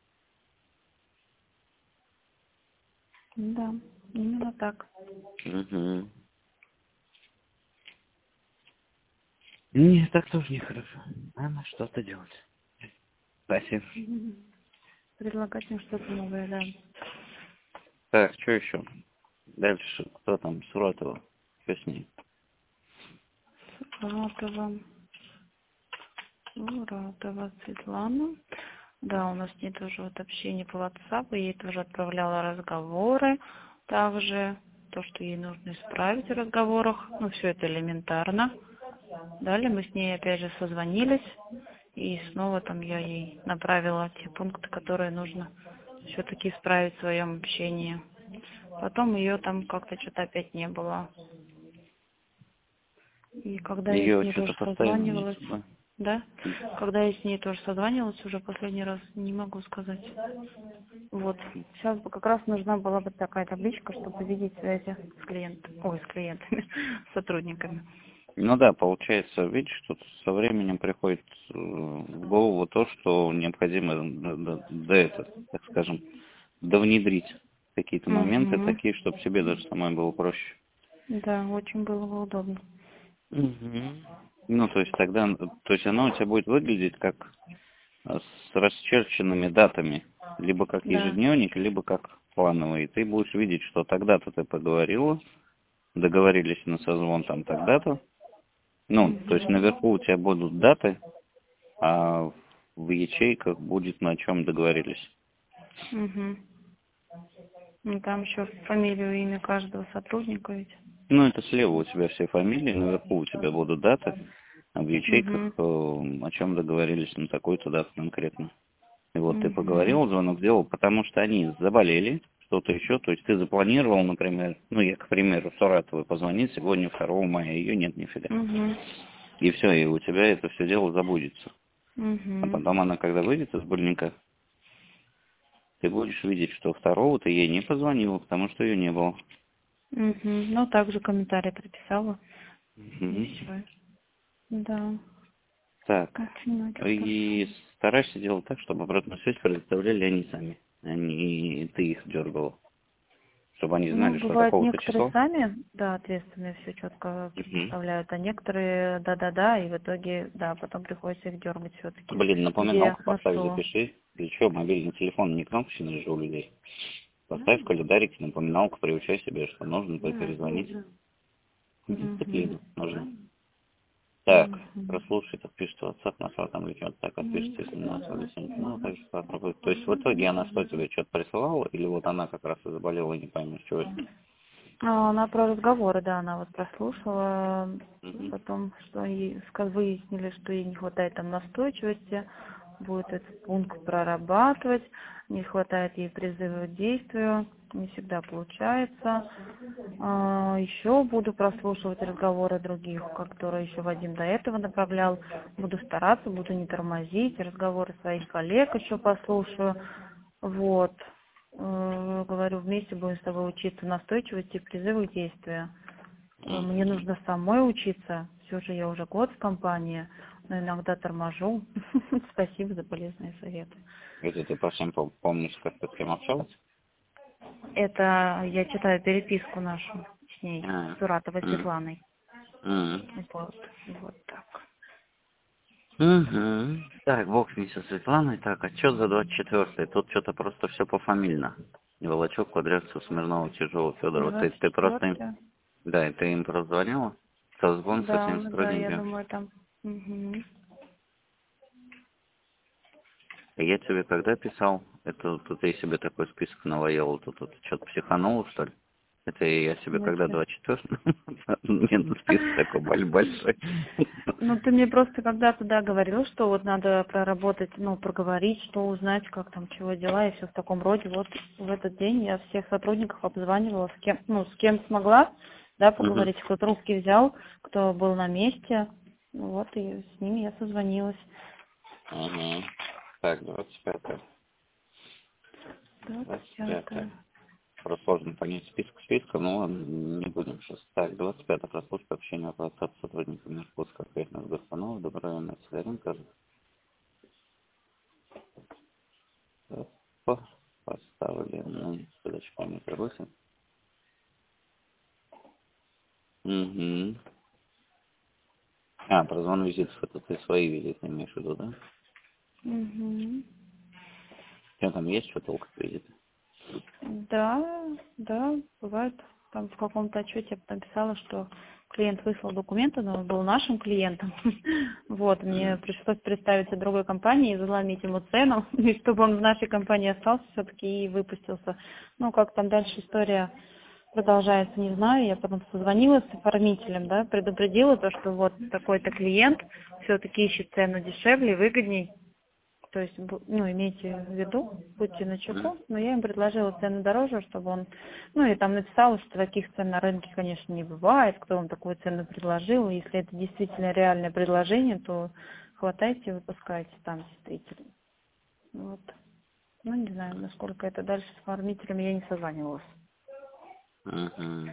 Да, именно так. Угу. Нет, так тоже нехорошо. Надо что-то делать. Спасибо. Мгм. Предлагать им что-то новое, да. Так, что еще? Дальше, кто там? Суратова. Что с ней? Уратова. Уратова Светлана. Да, у нас с ней тоже вот общение по WhatsApp, ей тоже отправляла разговоры. Также то, что ей нужно исправить в разговорах. Ну, все это элементарно. Далее мы с ней опять же созвонились. И снова там я ей направила те пункты, которые нужно все-таки исправить в своем общении. Потом ее там как-то что-то опять не было. И когда я с Ее ней что-то тоже поставили на место, созванивалась, да? да, когда я с ней тоже созванивалась уже последний раз, не могу сказать. Вот. Сейчас бы как раз нужна была бы такая табличка, чтобы видеть связи с клиентом, ой, с клиентами, с сотрудниками. Ну да, получается, видишь, что со временем приходит э, в голову то, что необходимо до, до- до этого, так скажем, довнедрить какие-то моменты Угу. такие, чтобы себе даже самой было проще. Да, очень было бы удобно. Мгм. Ну, то есть тогда, то есть оно у тебя будет выглядеть как э, с расчерченными датами, либо как Да. ежедневник, либо как плановый. И ты будешь видеть, что тогда-то ты поговорила, договорились на созвон там тогда-то. Ну, то есть Угу. наверху у тебя будут даты, а в ячейках будет на чем договорились. Угу. Ну, там еще фамилию и имя каждого сотрудника ведь. Ну, это слева у тебя все фамилии, наверху у тебя будут даты, а в ячейках Угу. э, о чем договорились на такой-то дату конкретно. И вот ты Угу. поговорил, звонок сделал, потому что они заболели, что-то еще, то есть ты запланировал, например, ну, я, к примеру, Саратовой позвонить сегодня второго мая, ее нет нифига. Угу. И все, и у тебя это все дело забудется. А Угу. потом она, когда выйдет из больника, ты будешь видеть, что второго ты ей не позвонила, потому что ее не было. Угу. Ну, также комментарий прописала. И Мгм. все. Да. Так, Очень много хорошо. и старайся делать так, чтобы обратную связь предоставляли они сами, а не ты их дергала. Чтобы они Ну, знали, что бывает, такого-то некоторые числа. сами, да, ответственные все четко Мгм. предоставляют, а некоторые да-да-да, и в итоге, да, потом приходится их дергать все-таки. Блин, Где, напоминалку на поставь, что. запиши. Для чего мобильный телефон не кнопочный же у людей. Поставь в календарик напоминалку, приучай себе, что нужно перезвонить. Угу. Дисциплина нужна. Так, Угу. прослушай, отпишет WhatsApp, нашла там или что-то так, отпишется, если не нашла, если нет, ну, так же попробуй. То есть в итоге она что тебе, что-то присылала, или вот она как раз и заболела, и не поймешь, чего это? А, Она про разговоры, да, она вот прослушала, Мгм. потом, что ей ска- выяснили, что ей не хватает там настойчивости, будет этот пункт прорабатывать, не хватает ей призыва к действию, не всегда получается. А, еще буду прослушивать разговоры других, которые еще Вадим до этого направлял. Буду стараться, буду не тормозить, разговоры своих коллег еще послушаю. Вот. Э, Говорю, вместе будем с тобой учиться настойчивости и призыву к действию. Э, Мне Мгм. нужно самой учиться. Все же я уже год в компании, но иногда торможу. Спасибо за полезные советы. Это ты по всем пом- помнишь, как ты с кем общалась? Это я читаю переписку нашу с ней, А, с Суратовой м, Светланой. м. Вот, вот так. Мгм. Так, бог с ней со Светланой. Так, отчет за двадцать четвёртый. Тут что-то просто все пофамильно. Волочок, Кудрявцев, Смирнова, Чижова, Федорова. Ты, двадцать ты просто им... четвёртое. Да, и ты им прозвонила? Созвон со Да, всеми ну да, я сотрудниками. думаю, там. Мгм. И я тебе когда писал, это тут я себе такой список навоел, тут, тут что-то психанул, что ли? Это я В себе когда смысле? двадцать четвёртый? Мне на список такой боль- большой. Ну, ты мне просто когда-то, да, говорил, что вот надо проработать, ну, проговорить, что узнать, как там, чего дела, и все в таком роде. Вот в этот день я всех сотрудников обзванивала, с кем, ну, с кем смогла, да, поговорить, кто трубки взял, кто был на месте. Вот, и с ними я созвонилась. Угу. Так, двадцать пятое. двадцать пятое. Просто сложно понять список списка, но ладно, не будем сейчас. Так, двадцать пятое. Прослушка общения по WhatsApp с сотрудниками Иркутска, конкретно с Горстанова, Добровольная Соляринка. Поставлены задачи памяти восемь. Угу. А, про звон визитов, это ты свои визиты имеешь в виду, да? Угу. У тебя там есть что толк визиты? Да, да, бывает. Там в каком-то отчете я написала, что клиент выслал документы, но он был нашим клиентом. Вот, мне пришлось представиться другой компании и заломить ему цену, и чтобы он в нашей компании остался все-таки и выпустился. Ну, как там дальше история продолжается, не знаю. Я потом созвонилась с оформителем, да, предупредила то, что вот такой-то клиент все-таки ищет цену дешевле, выгодней. То есть, ну, имейте в виду, будьте начеку, но я им предложила цену дороже, чтобы он, ну, и там написала, что таких цен на рынке, конечно, не бывает, кто вам такую цену предложил, если это действительно реальное предложение, то хватайте и выпускайте там действительно. Вот. Ну, не знаю, насколько это дальше с оформителем я не созванивалась. Угу.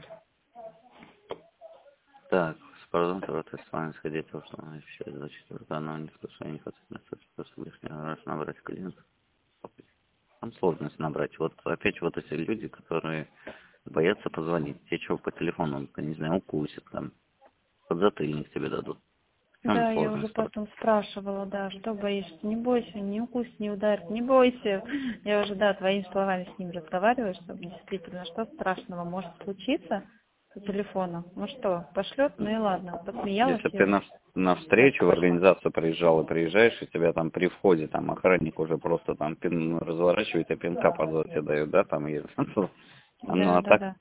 Так, пардон, товарищ, с вами сходить, что у нас еще за четвертое, но не слышу, не хочу просто лишний раз набрать клиентов. Там сложность набрать. Вот опять вот эти люди, которые боятся позвонить. Те, чего по телефону, не знаю, укусят там, подзатыльник тебе дадут. В чем Да, я уже сложность? потом спрашивала, да, что боишься, не бойся, не укусит, не ударит, не бойся. Я уже, да, твоими словами с ним разговариваю, что действительно, что страшного может случиться по телефону. Ну что, пошлет, ну и ладно, посмеялась Если и ты на, на да, встречу в организацию приезжал и приезжаешь, и тебя там при входе, там охранник уже просто там пин разворачивает и пинка под зад тебе дают, да, там и ну да, а да, так, да.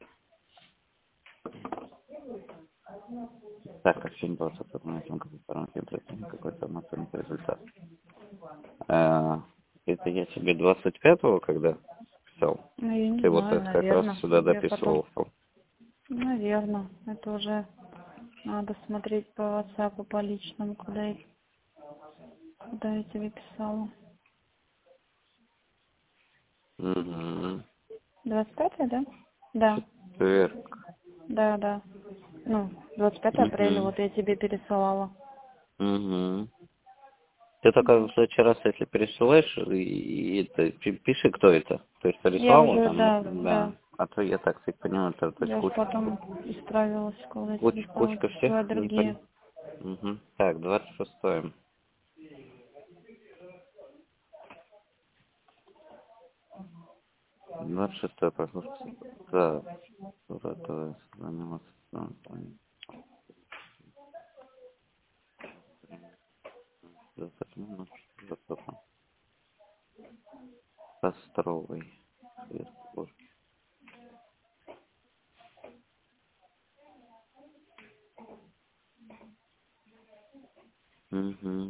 так как всем просто этим какой-то аматорный результат. А, это я тебе двадцать пятого, когда писал, Ну, я не ты вот знаю, это как раз наверное. сюда Я потом, дописывал. наверное, это уже надо смотреть по WhatsApp, по личному, куда я, куда я тебе писала. Угу. двадцать пятое, да? Да. Четверг. Да, да. Ну, двадцать пятое апреля, Угу. вот я тебе пересылала. Угу. Ты только в следующий раз, если пересылаешь, и, и это, пи- пиши, кто это. То есть Я переслала уже, там, да, да. да. А то я так и понял, это то есть Я же куча, потом исправилась, когда я тебе куча, стала кучка всех присылать не пон... другие. Угу. Так, двадцать шестое. двадцать шестое прослушка. Да. Уратовая заниматься. двадцать минут. Костровой. Сверхложки. Угу.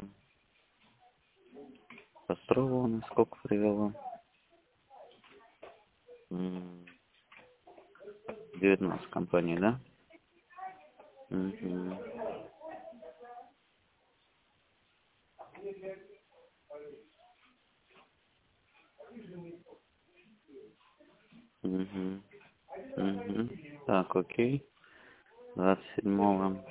Кострова у нас сколько привела? М, девятнадцать компаний, да? Угу. Угу. Угу. Так, окей. двадцать седьмого.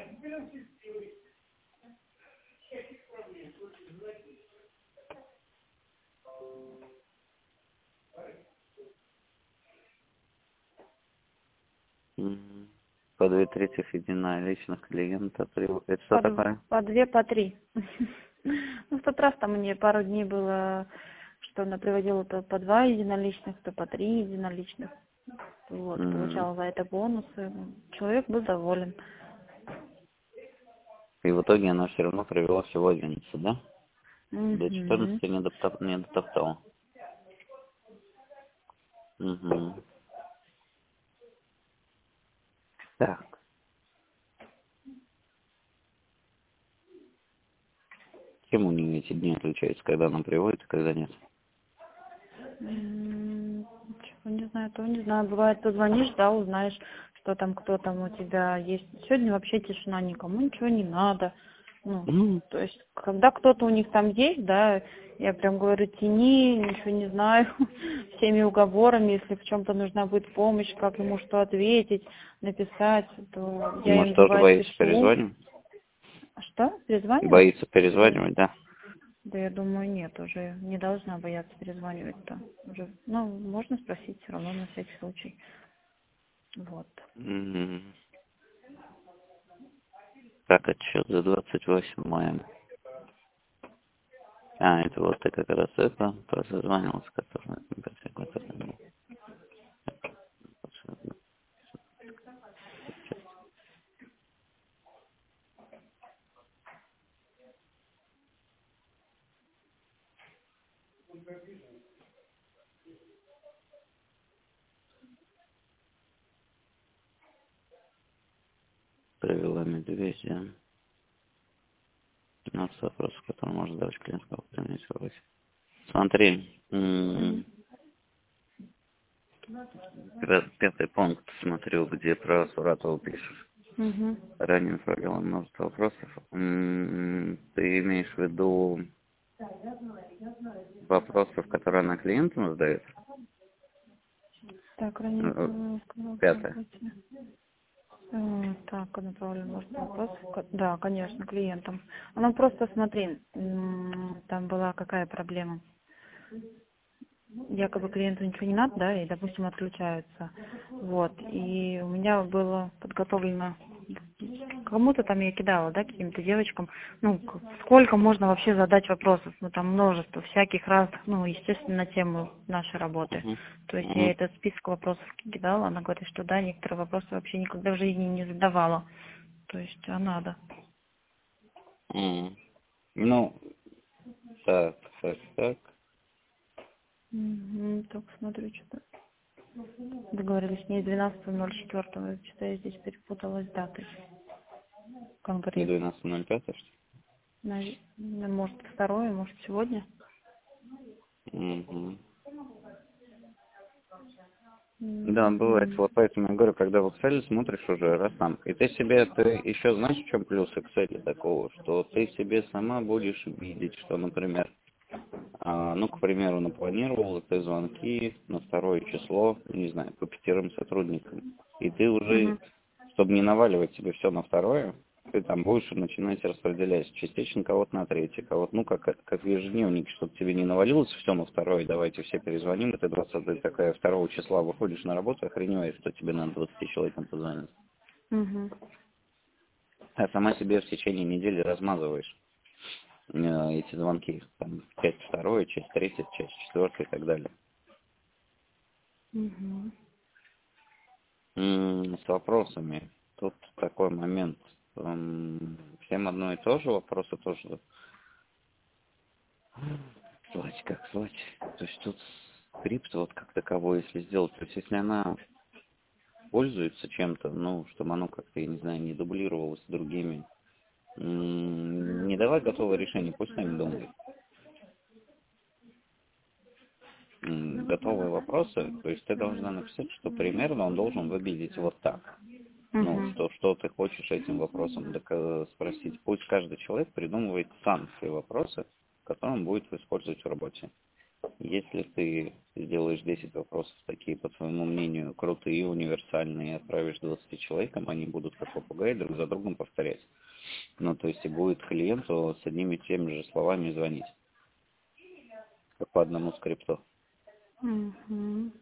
Угу. По две трети единая личных клиента. При- Это что По, дв- такое? по две, по три. Ну, в тот раз там мне пару дней было, что она приводила то по два единоличных, то по три единоличных. Вот, Угу. получала за это бонусы. Человек был доволен. И в итоге она все равно привела всего одиннадцать, да? До Угу. четырнадцати не, дотоп... не дотоптала. Угу. Так. Чем у нее эти дни отличаются, когда она приводит, а когда нет? М, Чего не знаю, то не знаю. Бывает, позвонишь, да, узнаешь, что что там, кто там у тебя есть. Сегодня вообще тишина, никому ничего не надо. Ну, Мгм. то есть, когда кто-то у них там есть, да, я прям говорю, тяни, ничего не знаю, всеми уговорами, если в чем-то нужна будет помощь, как ему что ответить, написать, то я им Может, тоже бывает боится пишу. перезванивать? А что, перезванивать? Боится перезванивать, да? Да я думаю, нет, уже не должна бояться перезванивать-то. Уже, ну, можно спросить все равно на всякий случай. Вот. Мгм. Так, отчет за двадцать восьмое мая. А, это вот ты как раз это, прозванивался, который... Провела медведя. пятнадцать вопросов, которые можно задавать клиентскому управлению. Смотри, м, Мгм. пя- пятый пункт, смотрю, где про Суратова пишешь. Мгм. Ранее направляла множество вопросов. М, Ты имеешь в виду вопросов, которые она клиентам задает? Так, ранее Э, упомянула, сказала, к Пятое. работе. Э, Так, направлен, может, вопрос. Ко- Да, конечно, клиентам. Ну, просто смотри, м, там была какая проблема. Якобы клиенту ничего не надо, да, и, допустим, отключаются. Вот, и у меня было подготовлено, кому-то там я кидала, да, каким-то девочкам, ну, к- сколько можно вообще задать вопросов, ну, там множество всяких разных, ну, естественно, на тему нашей работы. Мгм. То есть я Мгм. этот список вопросов кидала, она говорит, что да, некоторые вопросы вообще никогда в жизни не задавала. То есть, а надо. М. Ну, так, так, так. Угу, только смотрю, что-то договорились с ней двенадцатого ноль четвёртого, что-то я здесь перепуталась с датой Не конкретно. двенадцать ноль пять, что Наве- ну, Может, второе, может, сегодня. ли? Мгм. Да, бывает. Мгм. Вот поэтому я говорю, когда в Excel смотришь уже раз там, и ты себе, ты еще знаешь, в чем плюс Excel такого, что ты себе сама будешь видеть, что, например, а, ну, к примеру, напланировала ты звонки на второе число, не знаю, по пятерым сотрудникам, и ты уже, Мгм. чтобы не наваливать себе все на второе, ты там будешь начинать распределять частично кого-то на третье, кого-то, ну, как, как в ежедневнике, чтобы тебе не навалилось все на второе, давайте все перезвоним, и ты двадцатого такая второго числа выходишь на работу, охреневаешь, что тебе надо двадцати человекам позвонить. Мгм. А сама себе в течение недели размазываешь э, эти звонки, там, часть второе, часть третья, часть четвертая и так далее. Мгм. М, С вопросами. Тут такой момент. М, Всем одно и то же, вопросы тоже. Звать, как звать? То есть тут скрипт вот как таковой, если сделать, то есть если она пользуется чем-то, ну, чтобы оно как-то, я не знаю, не дублировалось с другими, м, не давай готовое решение, пусть сами думают. М, Готовые вопросы, то есть ты должна написать, что примерно он должен выглядеть вот так. Ну, Мгм. что, что ты хочешь этим вопросом дока- спросить. Пусть каждый человек придумывает сам свои вопросы, которые он будет использовать в работе. Если ты сделаешь десять вопросов такие, по твоему мнению, крутые, универсальные, и отправишь двадцати человекам, они будут как попугаи друг за другом повторять. Ну, то есть и будет клиенту с одними и теми же словами звонить, как по одному скрипту. Мгм.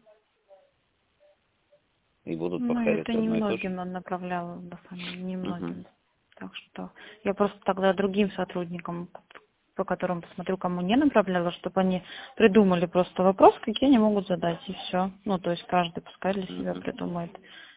И будут Ну, это повторять одно и то же. немногим он направлял, на самом деле, Угу. немногим. Так что я просто тогда другим сотрудникам, по которым посмотрю, кому не направляла, чтобы они придумали просто вопрос, какие они могут задать, и все. Ну, то есть каждый пускай для себя Угу. придумает.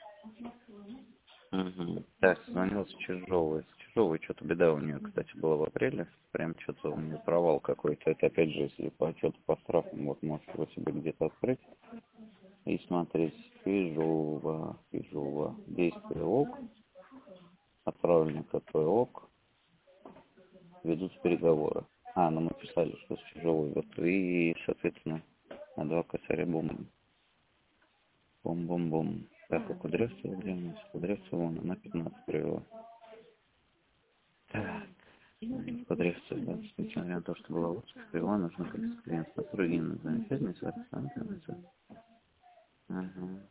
Угу. Так, звонил с Чижовой. С Чижовой что-то беда у нее, кстати, была в апреле. Прям что-то у нее провал какой-то. Это опять же, если по отчету по штрафам, вот можете его себе где-то открыть и смотреть. Чижова, Чижова. Действие ок. Отправлено какой ок. Ведутся переговоры. А, ну мы писали, что с Чижовой. Вот и, соответственно, на два косаря бум. Бум-бум-бум. Так, у Кудрявцева, где у нас? Кудрявцева, вон, она пятнадцать привела. Так. Кудрявцева, да, несмотря на то, что была лучше, привела, нужно как клиент на другим замечательный связь. Ага.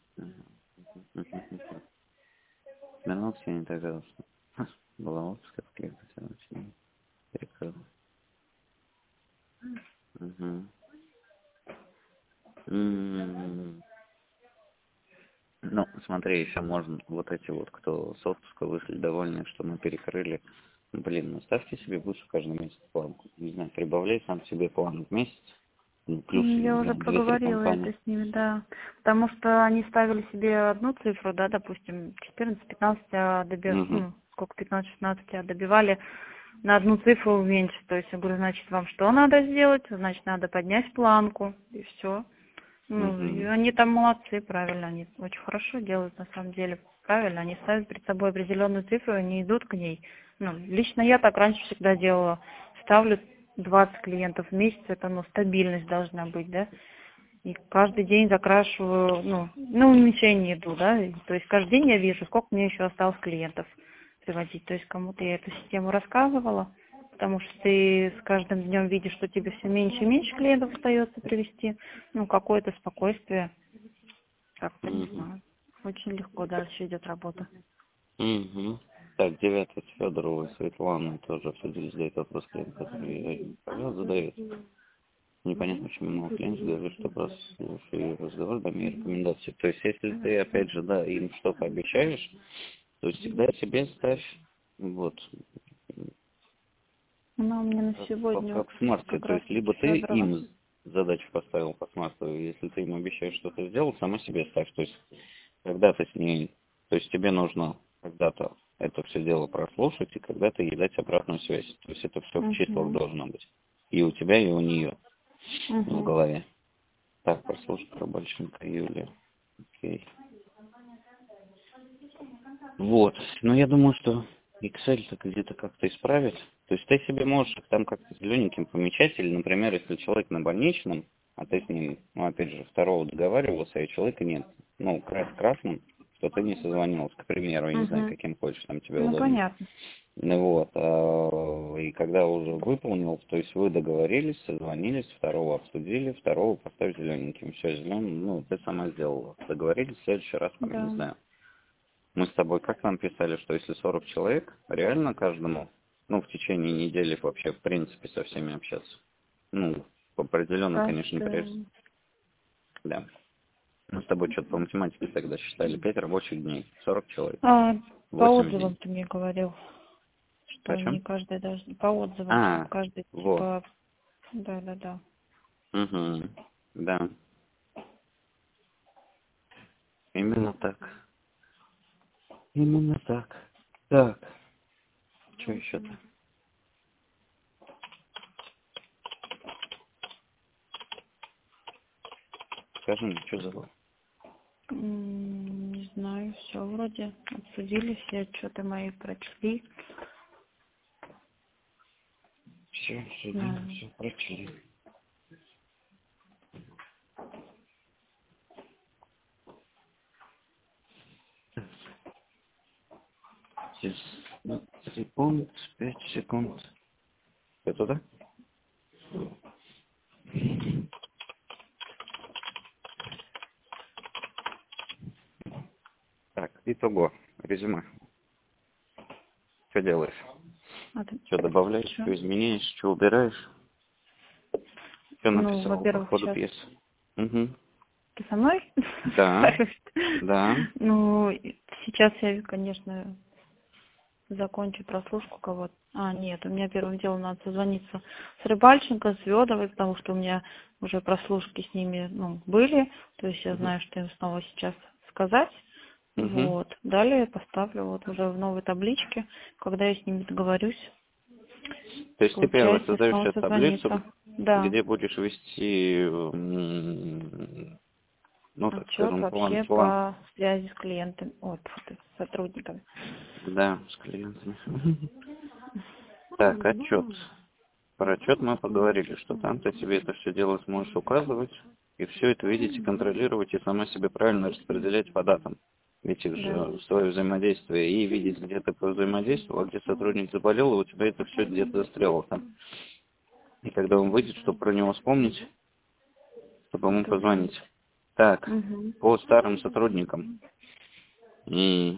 Смирнов все не так жалостно. Была отпуска в клетке, все очень перекрыл. Угу. М-м-м. Ну, смотри, еще можно, вот эти вот, кто с отпуска вышли довольны, что мы перекрыли. Блин, ну ставьте себе лучше каждый месяц планку. Не знаю, прибавляй сам себе план в месяц. Ну, плюс, М, не Я уже знаю, две-три проговорила компании. это с ними, да. Потому что они ставили себе одну цифру, да, допустим, четырнадцать-пятнадцать, а доби... Угу. ну, сколько, пятнадцать-шестнадцать, а добивали на одну цифру меньше. То есть я говорю, значит, вам что надо сделать? Значит, надо поднять планку, и все. Ну, и Угу. они там молодцы, правильно, они очень хорошо делают, на самом деле, правильно, они ставят перед собой определенную цифру, и они идут к ней. Ну, лично я так раньше всегда делала, ставлю двадцать клиентов в месяц, это, ну, стабильность должна быть, да, и каждый день закрашиваю, ну, на уменьшение иду, да, и, то есть каждый день я вижу, сколько мне еще осталось клиентов приводить, то есть кому-то я эту систему рассказывала, потому что ты с каждым днем видишь, что тебе все меньше и меньше клиентов остается привести, ну, какое-то спокойствие, как-то не Угу. знаю, очень легко дальше идет работа. Угу. Так, девятый с Федоровой, Светланой тоже обсудили, задает вопрос клиент, который я задает. Непонятно, почему мало клиентов говорит, что просто слушай разговор, дай мне рекомендации. То есть, если ты, опять же, да, им что-то обещаешь, то есть всегда себе ставь, вот, Она у меня на как, как, сегодня как в смарте. как То раз есть, таки либо ты Федорова. им задачу поставил по смарту, и если ты им обещаешь что-то сделать, сама себе ставь. То есть, когда ты с ней, то есть, тебе нужно когда-то это все дело прослушать, и когда-то ей дать обратную связь. То есть, это все в числах Угу. должно быть. И у тебя, и у нее в Угу. голове. Так, прослушать про Большенко Юлия. Окей. Вот. Но я думаю, что Excel-то где-то как-то исправить. То есть ты себе можешь их там как-то зелененьким помечать, или, например, если человек на больничном, а ты с ним, ну, опять же, второго договаривался, а человека нет. Ну, крас красным, что ты не созвонился, к примеру, я не знаю, Угу. каким хочешь, там тебе Ну, удобнее. понятно. Ну вот, а, и когда уже выполнил, то есть вы договорились, созвонились, второго обсудили, второго поставить зелененьким. Все, зеленый, ну, ты сама сделала. Договорились, в следующий раз, там, не Да. знаю. Мы с тобой как нам писали, что если сорок человек, реально каждому, ну, в течение недели вообще, в принципе, со всеми общаться. Ну, в определенный, конечно, не прежде. Каждый... Да. Мы с тобой что-то по математике тогда считали. Пять рабочих дней, сорок человек, А, по восемь в отзывам день. ты мне говорил, что не Почем? каждый должен... По отзывам, что А, каждый, вот. типа... Да-да-да. Угу. Да. Именно так. Именно так. Так. Что еще-то? Скажи мне, что забыл? М, Не знаю, все вроде обсудили, все отчеты мои прочли. Все, Да. судим, все прочли. Сейчас, секунд, пять секунд. Это да? Так, итого, резюме. Что делаешь? А ты Что добавляешь, чё? что изменяешь, что убираешь? Что Ну, написала по во-первых, ходу сейчас пьесы? Угу. ты со мной? Да, да. Ну, и сейчас я, конечно, закончу прослушку кого-то. А, нет, у меня первым делом надо созвониться с Рыбальченко, с Ведовой, потому что у меня уже прослушки с ними, ну, были. То есть я Угу. знаю, что им снова сейчас сказать. Угу. Вот. Далее поставлю вот уже в новой табличке, когда я с ними договорюсь. То есть ты первое Получается, создаешь снова себе таблицу, созвониться. Да. где будешь вести, м, ну, так Отчет скажем, план, вообще план, по связи с клиентами, ой, тьфу ты, с сотрудниками. да, с клиентами. Так, отчет. Про отчет мы поговорили, что там ты себе это все дело сможешь указывать, и все это видеть и контролировать, и сама себе правильно распределять по датам. Ведь их Да. же свое взаимодействие, и видеть, где ты взаимодействовал, а где сотрудник заболел, и у тебя это все где-то застряло там. И когда он выйдет, чтобы про него вспомнить, чтобы ему Точно. позвонить. Так, Угу. по старым сотрудникам. И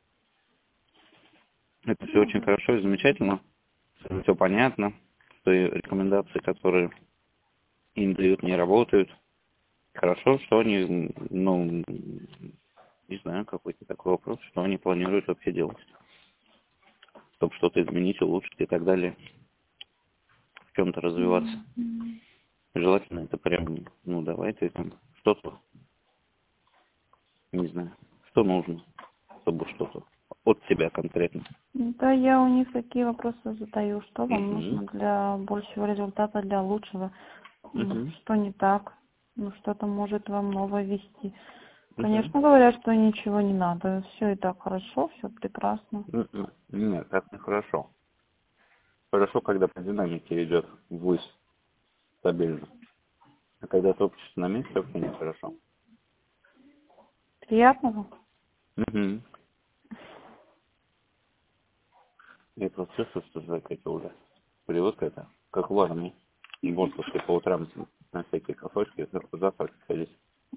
это все очень хорошо и замечательно. Все понятно, что и рекомендации, которые им дают, не работают. Хорошо, что они, ну, не знаю, какой-то такой вопрос, что они планируют вообще делать. Чтобы что-то изменить, улучшить и так далее. В чем-то развиваться. Мгм. Желательно это прям, ну, давайте там что-то, не знаю, что нужно, чтобы что-то от себя конкретно. Да, я у них такие вопросы задаю. Что вам Угу. нужно для большего результата, для лучшего? Ну, Угу. что не так? Ну, что-то может вам новое вести. Угу. Конечно, говорят, что ничего не надо. Все и так хорошо, все прекрасно. Нет, так нехорошо. Хорошо, когда по динамике идет ввысь стабильно. А когда топчется на месте, вообще нехорошо. Приятного? Угу. Я просто чувствую, что человек это уже привык к это, как в армии. И вот после по утрам на всякие кафешки, завтрак ходить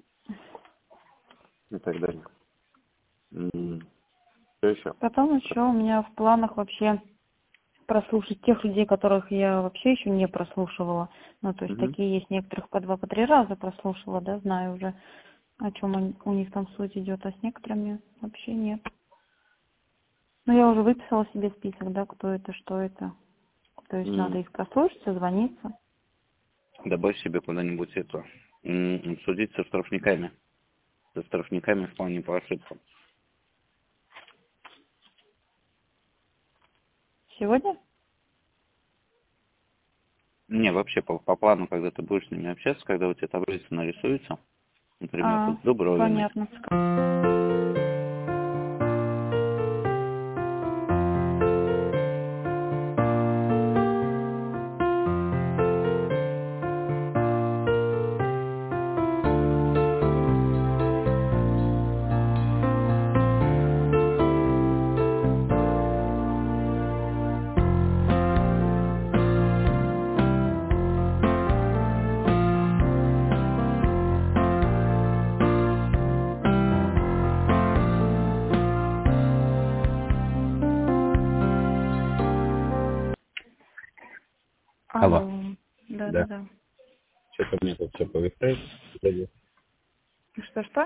и так далее. М, Что еще? Потом еще у меня в планах вообще прослушать тех людей, которых я вообще еще не прослушивала. Ну, то есть Угу. такие есть, некоторых по два, по три раза прослушала, да, знаю уже, о чем они- у них там суть идет, а с некоторыми вообще нет. Ну, я уже выписала себе список, да, кто это, что это. То есть надо их прослушать, созвониться. Добавь себе куда-нибудь это. м, Судить со штрафниками. Со штрафниками в плане по ошибкам. Сегодня? Не, вообще по, по плану, когда ты будешь с ними общаться, когда у тебя таблица нарисуется, например, А, тут с Дубровиной. понятно. Алло. Алло. Да. Да-да-да. Что-то мне тут все повисает. Подожди. Что-что?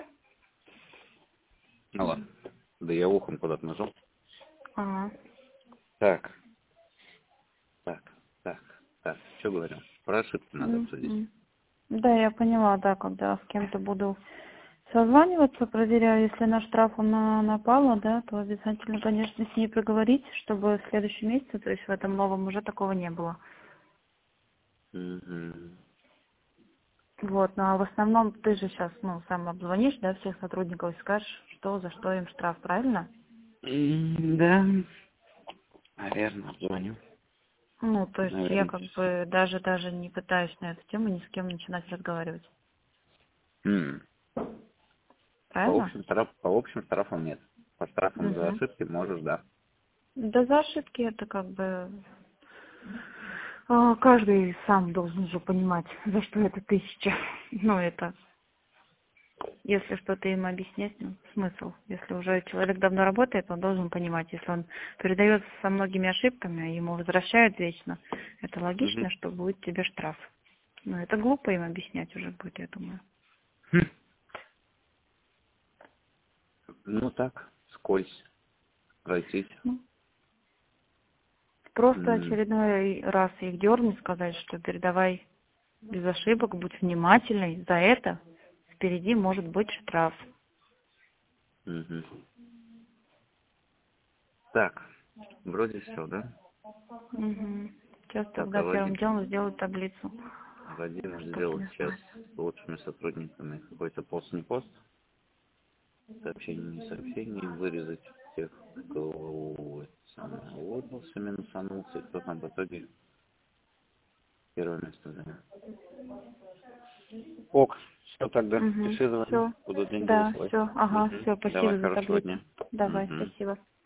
Алло. Да я ухом куда-то нажал. А. Так, так, так, так. Что говорю? Про ошибки надо обсудить. Мгм. Да, я поняла, да, когда с кем-то буду созваниваться, проверяю, если на штраф она напала, да, то обязательно, конечно, с ней проговорить, чтобы в следующем месяце, то есть в этом новом уже такого не было. Мгм. Вот, ну а в основном ты же сейчас, ну, сам обзвонишь, да, всех сотрудников и скажешь, что, за что им штраф, правильно? М, Да, наверное, обзвоню. Ну, то есть я Наверное. как бы даже даже не пытаюсь на эту тему ни с кем начинать разговаривать. М. По Правильно? общим штраф, по общим штрафам нет. По штрафам за Угу. ошибки можешь, да. Да за ошибки это как бы а, каждый сам должен же понимать, за что это тысяча. Ну, это если что-то им объяснять, ну, смысл. Если уже человек давно работает, он должен понимать. Если он передается со многими ошибками, а ему возвращают вечно, это Мгм. логично, что будет тебе штраф. Но это глупо им объяснять уже будет, я думаю. Хм. Ну так, скользь, пройтись. Ну, просто М. очередной раз их дернуть, сказать, что передавай без ошибок, будь внимательный. За это впереди может быть штраф. Мгм. Так, вроде все, да? Угу. Сейчас Так, тогда а первым Вадим, делом сделаю таблицу, Вадим чтобы сделал не сейчас знать. с лучшими сотрудниками какой-то пост, не пост, сообщение, не сообщение, вырезать тех, кто это самое, уволился, минусанулся, и кто там в итоге первое место занял. Ок, Все тогда, Угу. пиши, звони, Все. буду деньги Да, высылать. все. Ага, Мгм. все, спасибо Давай, за хорошего таблицу. дня. Давай, Мгм. спасибо.